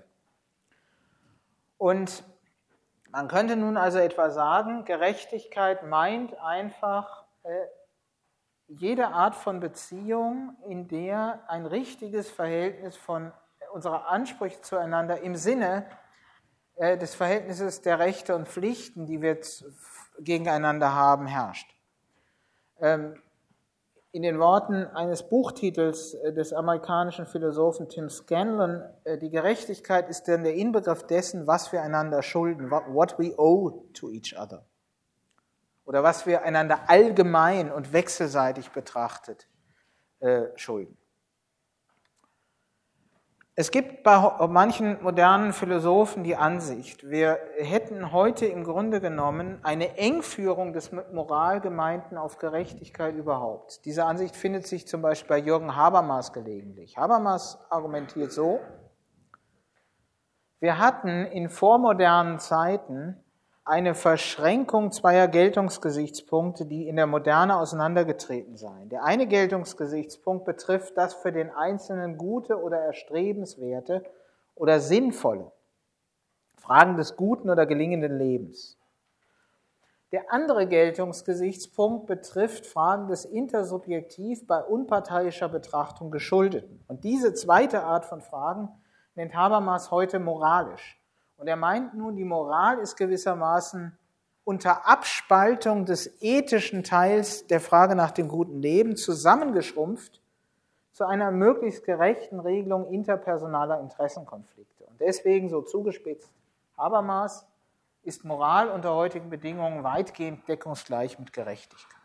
Und man könnte nun also etwa sagen, Gerechtigkeit meint einfach äh, jede Art von Beziehung, in der ein richtiges Verhältnis von unserer Ansprüche zueinander im Sinne äh, des Verhältnisses der Rechte und Pflichten, die wir gegeneinander haben, herrscht. Ähm, in den Worten eines Buchtitels äh, des amerikanischen Philosophen Tim Scanlon, äh, die Gerechtigkeit ist dann der Inbegriff dessen, was wir einander schulden, what, what we owe to each other. Oder was wir einander allgemein und wechselseitig betrachtet äh, schulden. Es gibt bei manchen modernen Philosophen die Ansicht, wir hätten heute im Grunde genommen eine Engführung des mit Moral gemeinten auf Gerechtigkeit überhaupt. Diese Ansicht findet sich zum Beispiel bei Jürgen Habermas gelegentlich. Habermas argumentiert so: Wir hatten in vormodernen Zeiten eine Verschränkung zweier Geltungsgesichtspunkte, die in der Moderne auseinandergetreten seien. Der eine Geltungsgesichtspunkt betrifft das für den Einzelnen Gute oder Erstrebenswerte oder Sinnvolle, Fragen des guten oder gelingenden Lebens. Der andere Geltungsgesichtspunkt betrifft Fragen des intersubjektiv bei unparteiischer Betrachtung Geschuldeten. Und diese zweite Art von Fragen nennt Habermas heute moralisch. Und er meint nun, die Moral ist gewissermaßen unter Abspaltung des ethischen Teils der Frage nach dem guten Leben zusammengeschrumpft zu einer möglichst gerechten Regelung interpersonaler Interessenkonflikte. Und deswegen, so zugespitzt, Habermas, ist Moral unter heutigen Bedingungen weitgehend deckungsgleich mit Gerechtigkeit.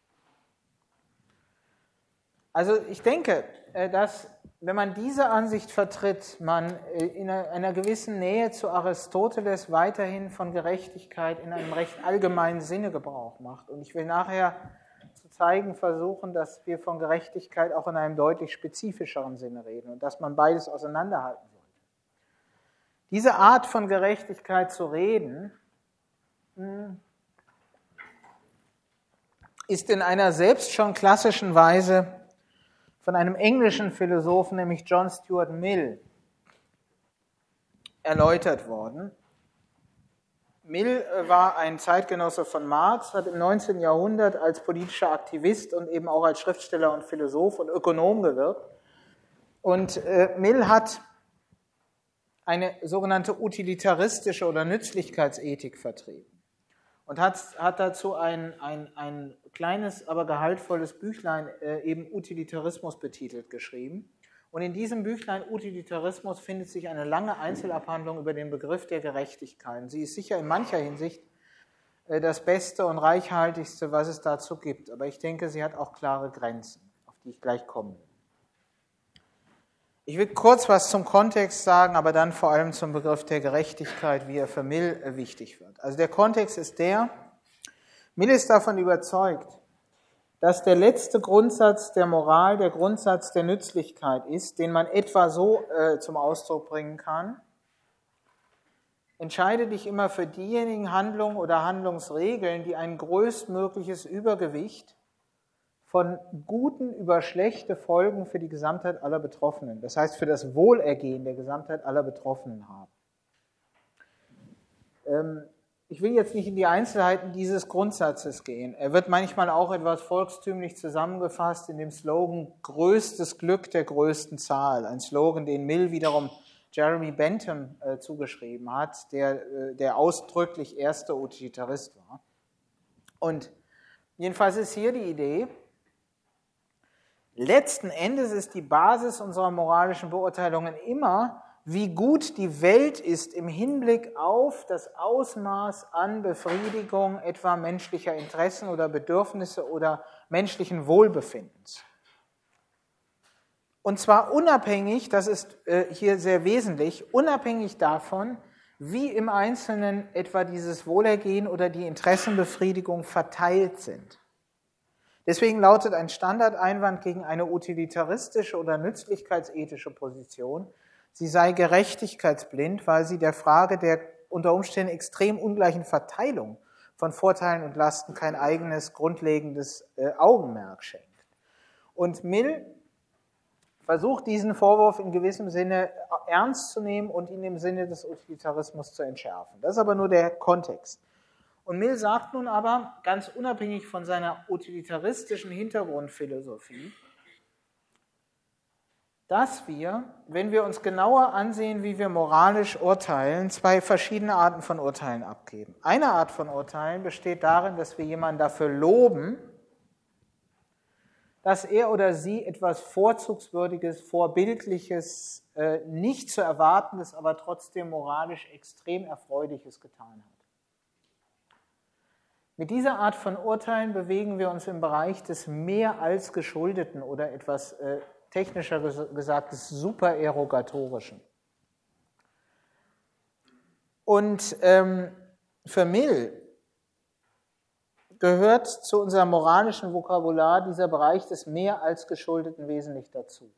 Also ich denke, dass, wenn man diese Ansicht vertritt, man in einer gewissen Nähe zu Aristoteles weiterhin von Gerechtigkeit in einem recht allgemeinen Sinne Gebrauch macht. Und ich will nachher zu zeigen versuchen, dass wir von Gerechtigkeit auch in einem deutlich spezifischeren Sinne reden und dass man beides auseinanderhalten sollte. Diese Art von Gerechtigkeit zu reden, ist in einer selbst schon klassischen Weise von einem englischen Philosophen, nämlich John Stuart Mill, erläutert worden. Mill war ein Zeitgenosse von Marx, hat im neunzehnten Jahrhundert als politischer Aktivist und eben auch als Schriftsteller und Philosoph und Ökonom gewirkt. Und äh, Mill hat eine sogenannte utilitaristische oder Nützlichkeitsethik vertreten und hat, hat dazu ein, ein, ein kleines, aber gehaltvolles Büchlein, äh, eben Utilitarismus betitelt, geschrieben. Und in diesem Büchlein Utilitarismus findet sich eine lange Einzelabhandlung über den Begriff der Gerechtigkeit. Sie ist sicher in mancher Hinsicht äh, das Beste und Reichhaltigste, was es dazu gibt. Aber ich denke, sie hat auch klare Grenzen, auf die ich gleich komme. Ich will kurz was zum Kontext sagen, aber dann vor allem zum Begriff der Gerechtigkeit, wie er für Mill äh, wichtig wird. Also der Kontext ist der: Mill ist davon überzeugt, dass der letzte Grundsatz der Moral der Grundsatz der Nützlichkeit ist, den man etwa so äh, zum Ausdruck bringen kann: Entscheide dich immer für diejenigen Handlungen oder Handlungsregeln, die ein größtmögliches Übergewicht von guten über schlechte Folgen für die Gesamtheit aller Betroffenen, das heißt für das Wohlergehen der Gesamtheit aller Betroffenen haben. Ähm, Ich will jetzt nicht in die Einzelheiten dieses Grundsatzes gehen. Er wird manchmal auch etwas volkstümlich zusammengefasst in dem Slogan "Größtes Glück der größten Zahl", ein Slogan, den Mill wiederum Jeremy Bentham äh, zugeschrieben hat, der, äh, der ausdrücklich erster Utilitarist war. Und jedenfalls ist hier die Idee: Letzten Endes ist die Basis unserer moralischen Beurteilungen immer, wie gut die Welt ist im Hinblick auf das Ausmaß an Befriedigung etwa menschlicher Interessen oder Bedürfnisse oder menschlichen Wohlbefindens. Und zwar unabhängig, das ist äh, hier sehr wesentlich, unabhängig davon, wie im Einzelnen etwa dieses Wohlergehen oder die Interessenbefriedigung verteilt sind. Deswegen lautet ein Standardeinwand gegen eine utilitaristische oder nützlichkeitsethische Position: Sie sei gerechtigkeitsblind, weil sie der Frage der unter Umständen extrem ungleichen Verteilung von Vorteilen und Lasten kein eigenes, grundlegendes äh, Augenmerk schenkt. Und Mill versucht, diesen Vorwurf in gewissem Sinne ernst zu nehmen und ihn im Sinne des Utilitarismus zu entschärfen. Das ist aber nur der Kontext. Und Mill sagt nun aber, ganz unabhängig von seiner utilitaristischen Hintergrundphilosophie, dass wir, wenn wir uns genauer ansehen, wie wir moralisch urteilen, zwei verschiedene Arten von Urteilen abgeben. Eine Art von Urteilen besteht darin, dass wir jemanden dafür loben, dass er oder sie etwas Vorzugswürdiges, Vorbildliches, äh, nicht zu erwartendes, aber trotzdem moralisch extrem Erfreuliches getan hat. Mit dieser Art von Urteilen bewegen wir uns im Bereich des mehr als Geschuldeten oder etwas äh, technischer gesagt des Supererogatorischen. Und ähm, für Mill gehört zu unserem moralischen Vokabular dieser Bereich des mehr als Geschuldeten wesentlich dazu.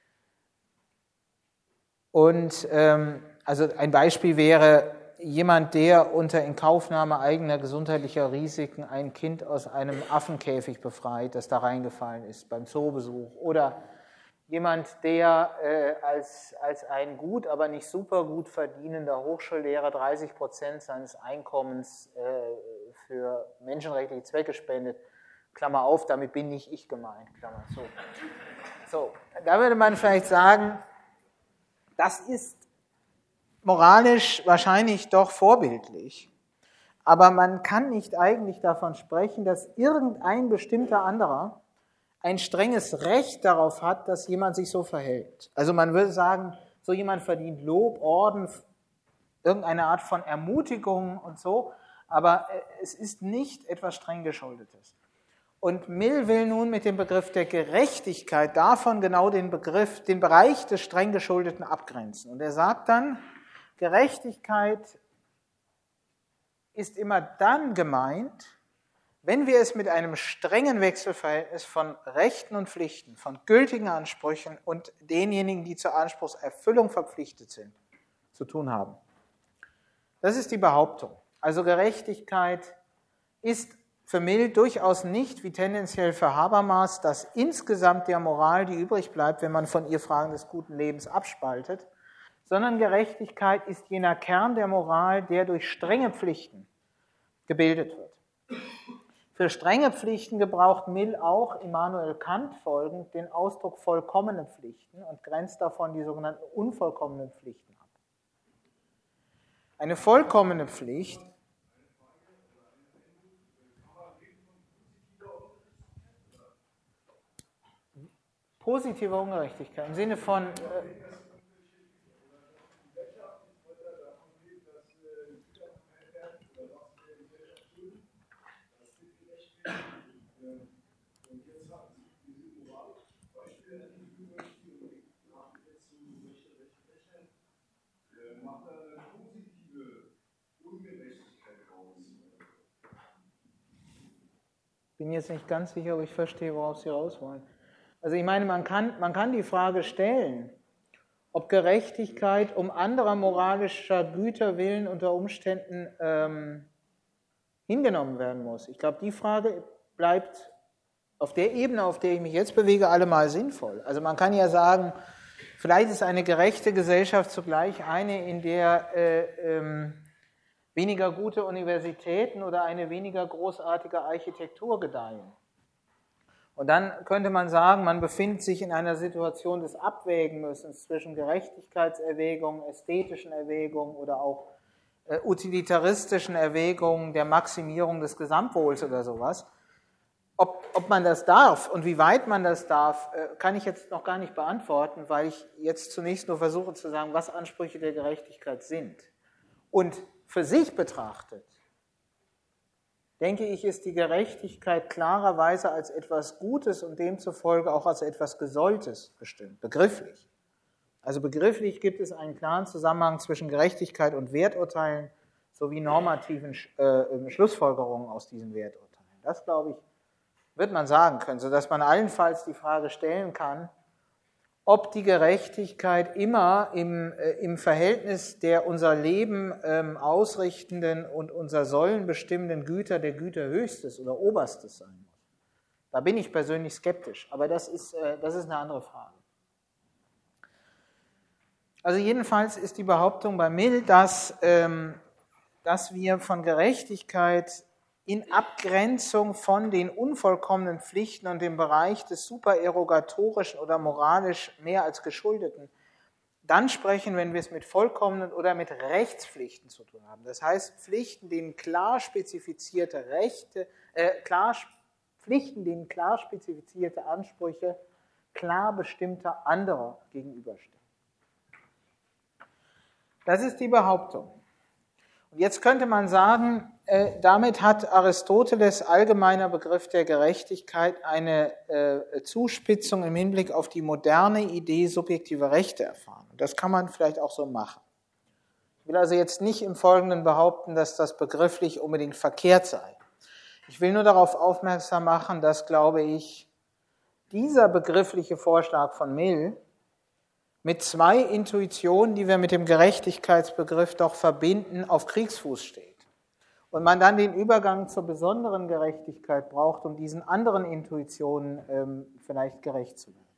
Und ähm, also ein Beispiel wäre jemand, der unter Inkaufnahme eigener gesundheitlicher Risiken ein Kind aus einem Affenkäfig befreit, das da reingefallen ist beim Zoobesuch, oder jemand, der äh, als, als ein gut, aber nicht super gut verdienender Hochschullehrer dreißig Prozent seines Einkommens äh, für menschenrechtliche Zwecke spendet, Klammer auf, damit bin nicht ich gemeint, Klammer zu. So, da würde man vielleicht sagen, das ist moralisch wahrscheinlich doch vorbildlich, aber man kann nicht eigentlich davon sprechen, dass irgendein bestimmter anderer ein strenges Recht darauf hat, dass jemand sich so verhält. Also man würde sagen, so jemand verdient Lob, Orden, irgendeine Art von Ermutigung und so, aber es ist nicht etwas streng Geschuldetes. Und Mill will nun mit dem Begriff der Gerechtigkeit davon genau den Begriff, den Bereich des streng Geschuldeten abgrenzen. Und er sagt dann, Gerechtigkeit ist immer dann gemeint, wenn wir es mit einem strengen Wechselverhältnis von Rechten und Pflichten, von gültigen Ansprüchen und denjenigen, die zur Anspruchserfüllung verpflichtet sind, zu tun haben. Das ist die Behauptung. Also Gerechtigkeit ist für Mill durchaus nicht, wie tendenziell für Habermas, das insgesamt der Moral, die übrig bleibt, wenn man von ihr Fragen des guten Lebens abspaltet, sondern Gerechtigkeit ist jener Kern der Moral, der durch strenge Pflichten gebildet wird. Für strenge Pflichten gebraucht Mill auch, Immanuel Kant folgend, den Ausdruck vollkommene Pflichten und grenzt davon die sogenannten unvollkommenen Pflichten ab. Eine vollkommene Pflicht positive Ungerechtigkeit im Sinne von äh, Ich bin jetzt nicht ganz sicher, ob ich verstehe, worauf Sie raus wollen. Also ich meine, man kann, man kann die Frage stellen, ob Gerechtigkeit um anderer moralischer Güter willen unter Umständen ähm, hingenommen werden muss. Ich glaube, die Frage bleibt auf der Ebene, auf der ich mich jetzt bewege, allemal sinnvoll. Also man kann ja sagen, vielleicht ist eine gerechte Gesellschaft zugleich eine, in der äh, ähm, weniger gute Universitäten oder eine weniger großartige Architektur gedeihen. Und dann könnte man sagen, man befindet sich in einer Situation des Abwägenmüssens zwischen Gerechtigkeitserwägungen, ästhetischen Erwägungen oder auch äh, utilitaristischen Erwägungen der Maximierung des Gesamtwohls oder sowas. Ob, ob man das darf und wie weit man das darf, äh, kann ich jetzt noch gar nicht beantworten, weil ich jetzt zunächst nur versuche zu sagen, was Ansprüche der Gerechtigkeit sind. Und für sich betrachtet, denke ich, ist die Gerechtigkeit klarerweise als etwas Gutes und demzufolge auch als etwas Gesolltes bestimmt, begrifflich. Also begrifflich gibt es einen klaren Zusammenhang zwischen Gerechtigkeit und Werturteilen sowie normativen äh, Schlussfolgerungen aus diesen Werturteilen. Das, glaube ich, wird man sagen können, sodass man allenfalls die Frage stellen kann, ob die Gerechtigkeit immer im, äh, im Verhältnis der unser Leben ähm, ausrichtenden und unser Sollen bestimmenden Güter der Güter höchstes oder oberstes sein muss. Da bin ich persönlich skeptisch, aber das ist, äh, das ist eine andere Frage. Also jedenfalls ist die Behauptung bei Mill, dass, ähm, dass wir von Gerechtigkeit in Abgrenzung von den unvollkommenen Pflichten und dem Bereich des supererogatorischen oder moralisch mehr als Geschuldeten, dann sprechen, wenn wir es mit vollkommenen oder mit Rechtspflichten zu tun haben. Das heißt, Pflichten, denen klar spezifizierte Rechte, äh, klar, Pflichten, denen klar spezifizierte Ansprüche klar bestimmter anderer gegenüberstehen. Das ist die Behauptung. Und jetzt könnte man sagen, äh, damit hat Aristoteles allgemeiner Begriff der Gerechtigkeit eine äh, Zuspitzung im Hinblick auf die moderne Idee subjektiver Rechte erfahren. Und das kann man vielleicht auch so machen. Ich will also jetzt nicht im Folgenden behaupten, dass das begrifflich unbedingt verkehrt sei. Ich will nur darauf aufmerksam machen, dass, glaube ich, dieser begriffliche Vorschlag von Mill mit zwei Intuitionen, die wir mit dem Gerechtigkeitsbegriff doch verbinden, auf Kriegsfuß steht. Und man dann den Übergang zur besonderen Gerechtigkeit braucht, um diesen anderen Intuitionen ähm, vielleicht gerecht zu werden.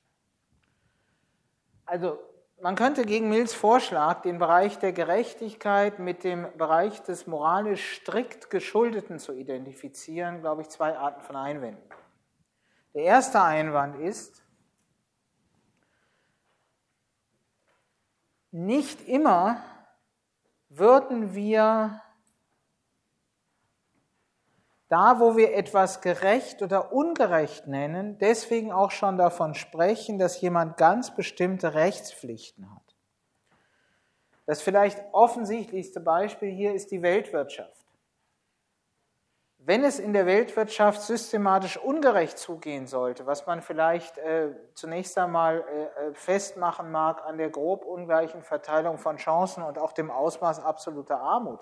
Also man könnte gegen Mills Vorschlag den Bereich der Gerechtigkeit mit dem Bereich des moralisch strikt Geschuldeten zu identifizieren, glaube ich, zwei Arten von Einwänden. Der erste Einwand ist, nicht immer würden wir da, wo wir etwas gerecht oder ungerecht nennen, deswegen auch schon davon sprechen, dass jemand ganz bestimmte Rechtspflichten hat. Das vielleicht offensichtlichste Beispiel hier ist die Weltwirtschaft. Wenn es in der Weltwirtschaft systematisch ungerecht zugehen sollte, was man vielleicht äh, zunächst einmal äh, festmachen mag an der grob ungleichen Verteilung von Chancen und auch dem Ausmaß absoluter Armut,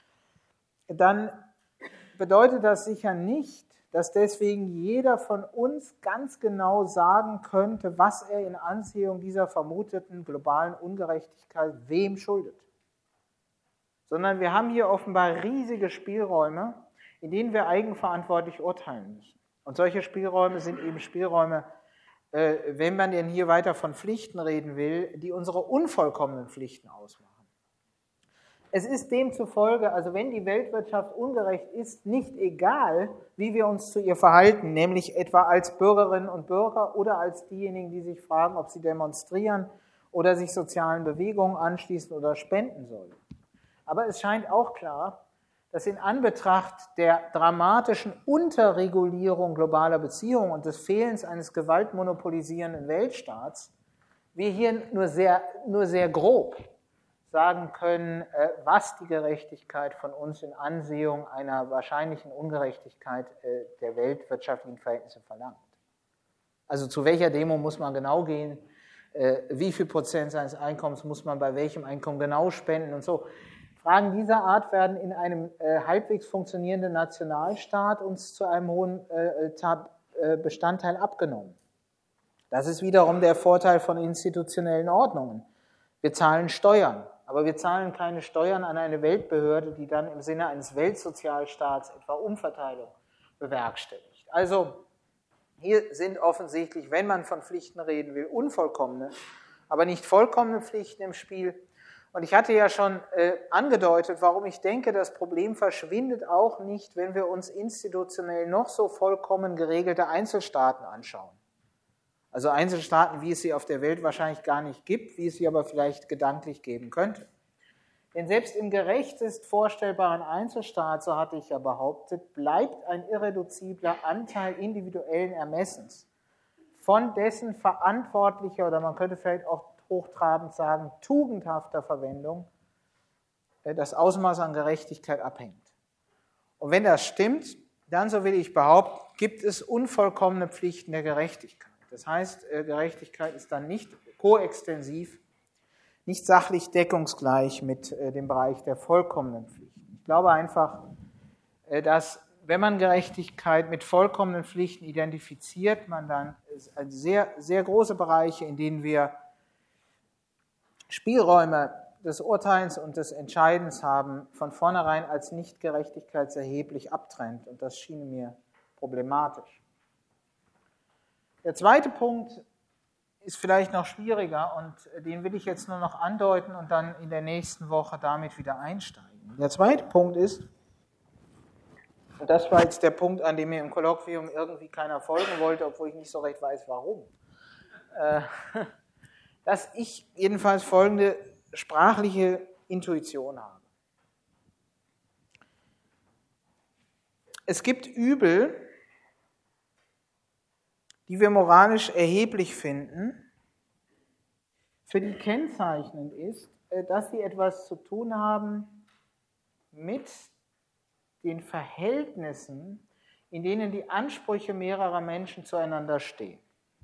dann bedeutet das sicher nicht, dass deswegen jeder von uns ganz genau sagen könnte, was er in Ansehung dieser vermuteten globalen Ungerechtigkeit wem schuldet. Sondern wir haben hier offenbar riesige Spielräume, in denen wir eigenverantwortlich urteilen müssen. Und solche Spielräume sind eben Spielräume, äh, wenn man denn hier weiter von Pflichten reden will, die unsere unvollkommenen Pflichten ausmachen. Es ist demzufolge, also wenn die Weltwirtschaft ungerecht ist, nicht egal, wie wir uns zu ihr verhalten, nämlich etwa als Bürgerinnen und Bürger oder als diejenigen, die sich fragen, ob sie demonstrieren oder sich sozialen Bewegungen anschließen oder spenden sollen. Aber es scheint auch klar, dass in Anbetracht der dramatischen Unterregulierung globaler Beziehungen und des Fehlens eines gewaltmonopolisierenden Weltstaats wir hier nur sehr, nur sehr grob sagen können, was die Gerechtigkeit von uns in Ansehung einer wahrscheinlichen Ungerechtigkeit der weltwirtschaftlichen Verhältnisse verlangt. Also zu welcher Demo muss man genau gehen, wie viel Prozent seines Einkommens muss man bei welchem Einkommen genau spenden und so. Fragen dieser Art werden in einem äh, halbwegs funktionierenden Nationalstaat uns zu einem hohen äh, Bestandteil abgenommen. Das ist wiederum der Vorteil von institutionellen Ordnungen. Wir zahlen Steuern, aber wir zahlen keine Steuern an eine Weltbehörde, die dann im Sinne eines Weltsozialstaats etwa Umverteilung bewerkstelligt. Also hier sind offensichtlich, wenn man von Pflichten reden will, unvollkommene, aber nicht vollkommene Pflichten im Spiel. Und ich hatte ja schon äh, angedeutet, warum ich denke, das Problem verschwindet auch nicht, wenn wir uns institutionell noch so vollkommen geregelte Einzelstaaten anschauen. Also Einzelstaaten, wie es sie auf der Welt wahrscheinlich gar nicht gibt, wie es sie aber vielleicht gedanklich geben könnte. Denn selbst im gerechtest vorstellbaren Einzelstaat, so hatte ich ja behauptet, bleibt ein irreduzibler Anteil individuellen Ermessens von dessen verantwortlicher, oder man könnte vielleicht auch hochtrabend sagen, tugendhafter Verwendung, das Ausmaß an Gerechtigkeit abhängt. Und wenn das stimmt, dann, so will ich behaupten, gibt es unvollkommene Pflichten der Gerechtigkeit. Das heißt, Gerechtigkeit ist dann nicht koextensiv, nicht sachlich deckungsgleich mit dem Bereich der vollkommenen Pflichten. Ich glaube einfach, dass, wenn man Gerechtigkeit mit vollkommenen Pflichten identifiziert, man dann sehr, sehr große Bereiche, in denen wir Spielräume des Urteils und des Entscheidens haben, von vornherein als nicht gerechtigkeitserheblich abtrennt. Und das schien mir problematisch. Der zweite Punkt ist vielleicht noch schwieriger und den will ich jetzt nur noch andeuten und dann in der nächsten Woche damit wieder einsteigen. Der zweite Punkt ist, Und das war jetzt der Punkt, an dem mir im Kolloquium irgendwie keiner folgen wollte, obwohl ich nicht so recht weiß, warum. Äh, dass ich jedenfalls folgende sprachliche Intuition habe. Es gibt Übel, die wir moralisch erheblich finden, für die kennzeichnend ist, dass sie etwas zu tun haben mit den Verhältnissen, in denen die Ansprüche mehrerer Menschen zueinander stehen.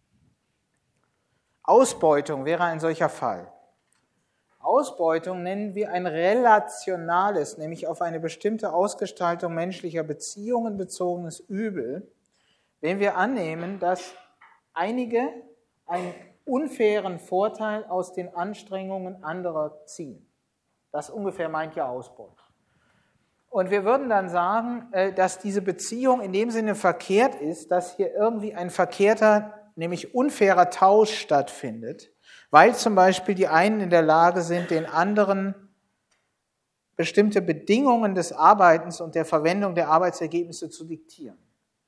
Ausbeutung wäre ein solcher Fall. Ausbeutung nennen wir ein relationales, nämlich auf eine bestimmte Ausgestaltung menschlicher Beziehungen bezogenes Übel, wenn wir annehmen, dass einige einen unfairen Vorteil aus den Anstrengungen anderer ziehen. Das ungefähr meint ja Ausbeutung. Und wir würden dann sagen, dass diese Beziehung in dem Sinne verkehrt ist, dass hier irgendwie ein verkehrter, nämlich unfairer Tausch stattfindet, weil zum Beispiel die einen in der Lage sind, den anderen bestimmte Bedingungen des Arbeitens und der Verwendung der Arbeitsergebnisse zu diktieren.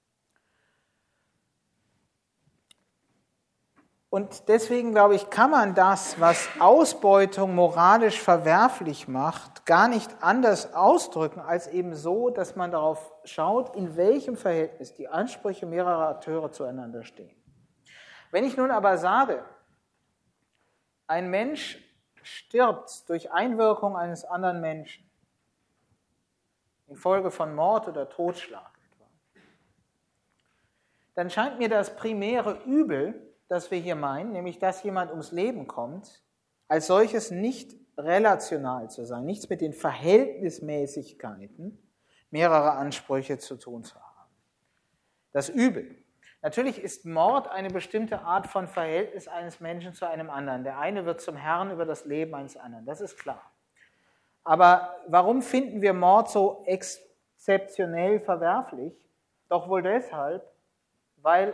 Und deswegen, glaube ich, kann man das, was Ausbeutung moralisch verwerflich macht, gar nicht anders ausdrücken, als eben so, dass man darauf schaut, in welchem Verhältnis die Ansprüche mehrerer Akteure zueinander stehen. Wenn ich nun aber sage, ein Mensch stirbt durch Einwirkung eines anderen Menschen, infolge von Mord oder Totschlag etwa, dann scheint mir das primäre Übel, das wir hier meinen, nämlich dass jemand ums Leben kommt, als solches nicht relational zu sein, nichts mit den Verhältnismäßigkeiten mehrerer Ansprüche zu tun zu haben. Das Übel. Natürlich ist Mord eine bestimmte Art von Verhältnis eines Menschen zu einem anderen. Der eine wird zum Herrn über das Leben eines anderen, das ist klar. Aber warum finden wir Mord so exzeptionell verwerflich? Doch wohl deshalb, weil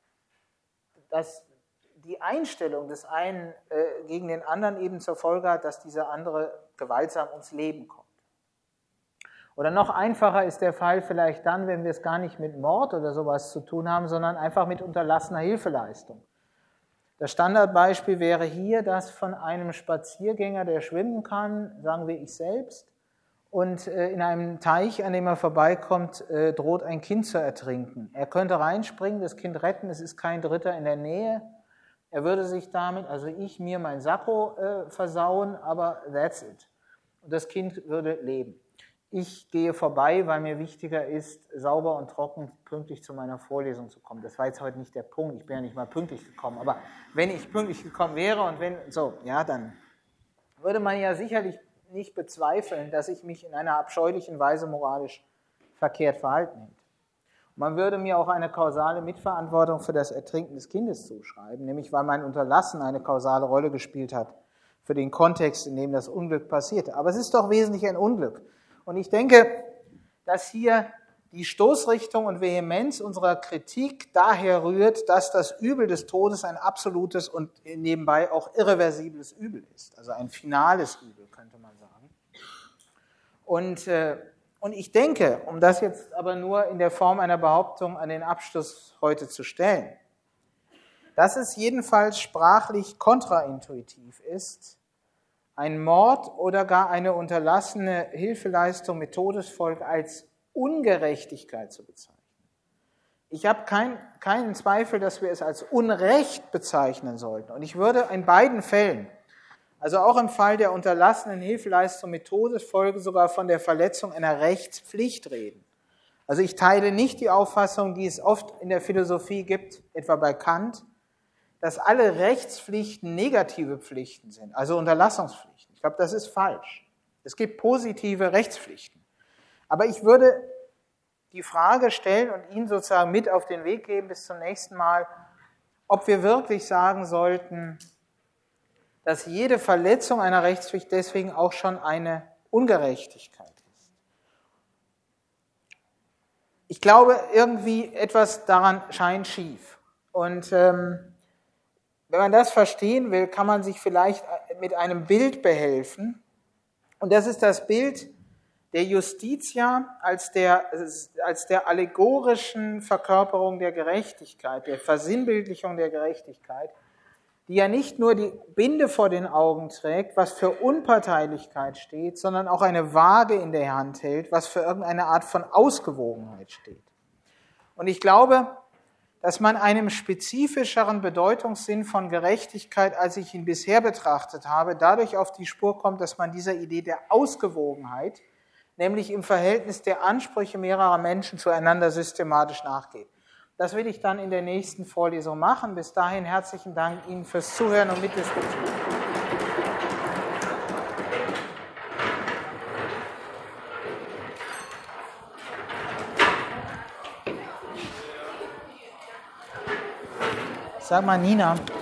dass die Einstellung des einen äh, gegen den anderen eben zur Folge hat, dass dieser andere gewaltsam ums Leben kommt. Oder noch einfacher ist der Fall vielleicht dann, wenn wir es gar nicht mit Mord oder sowas zu tun haben, sondern einfach mit unterlassener Hilfeleistung. Das Standardbeispiel wäre hier das von einem Spaziergänger, der schwimmen kann, sagen wir ich selbst, und äh, in einem Teich, an dem er vorbeikommt, äh, droht ein Kind zu ertrinken. Er könnte reinspringen, das Kind retten, es ist kein Dritter in der Nähe. Er würde sich damit, also ich, mir mein Sakko äh, versauen, aber that's it. Und das Kind würde leben. Ich gehe vorbei, weil mir wichtiger ist, sauber und trocken pünktlich zu meiner Vorlesung zu kommen. Das war jetzt heute nicht der Punkt, ich bin ja nicht mal pünktlich gekommen, aber wenn ich pünktlich gekommen wäre und wenn, so, ja, dann würde man ja sicherlich nicht bezweifeln, dass ich mich in einer abscheulichen Weise moralisch verkehrt verhalten hätte. Man würde mir auch eine kausale Mitverantwortung für das Ertrinken des Kindes zuschreiben, nämlich weil mein Unterlassen eine kausale Rolle gespielt hat für den Kontext, in dem das Unglück passierte. Aber es ist doch wesentlich ein Unglück. Und ich denke, dass hier die Stoßrichtung und Vehemenz unserer Kritik daher rührt, dass das Übel des Todes ein absolutes und nebenbei auch irreversibles Übel ist. Also ein finales Übel, könnte man sagen. Und, äh, und ich denke, um das jetzt aber nur in der Form einer Behauptung an den Abschluss heute zu stellen, dass es jedenfalls sprachlich kontraintuitiv ist, ein Mord oder gar eine unterlassene Hilfeleistung mit Todesfolge als Ungerechtigkeit zu bezeichnen. Ich habe kein, keinen Zweifel, dass wir es als Unrecht bezeichnen sollten. Und ich würde in beiden Fällen, also auch im Fall der unterlassenen Hilfeleistung mit Todesfolge, sogar von der Verletzung einer Rechtspflicht reden. Also ich teile nicht die Auffassung, die es oft in der Philosophie gibt, etwa bei Kant, dass alle Rechtspflichten negative Pflichten sind, also Unterlassungspflichten. Ich glaube, das ist falsch. Es gibt positive Rechtspflichten. Aber ich würde die Frage stellen und Ihnen sozusagen mit auf den Weg geben bis zum nächsten Mal, ob wir wirklich sagen sollten, dass jede Verletzung einer Rechtspflicht deswegen auch schon eine Ungerechtigkeit ist. Ich glaube, irgendwie etwas daran scheint schief. Und ähm, wenn man das verstehen will, kann man sich vielleicht mit einem Bild behelfen. Und das ist das Bild der Justitia als der, als der allegorischen Verkörperung der Gerechtigkeit, der Versinnbildlichung der Gerechtigkeit, die ja nicht nur die Binde vor den Augen trägt, was für Unparteilichkeit steht, sondern auch eine Waage in der Hand hält, was für irgendeine Art von Ausgewogenheit steht. Und ich glaube, dass man einem spezifischeren Bedeutungssinn von Gerechtigkeit, als ich ihn bisher betrachtet habe, dadurch auf die Spur kommt, dass man dieser Idee der Ausgewogenheit, nämlich im Verhältnis der Ansprüche mehrerer Menschen zueinander systematisch nachgeht. Das will ich dann in der nächsten Vorlesung machen. Bis dahin herzlichen Dank Ihnen fürs Zuhören und Mitdiskutieren. Sag mal, Nina.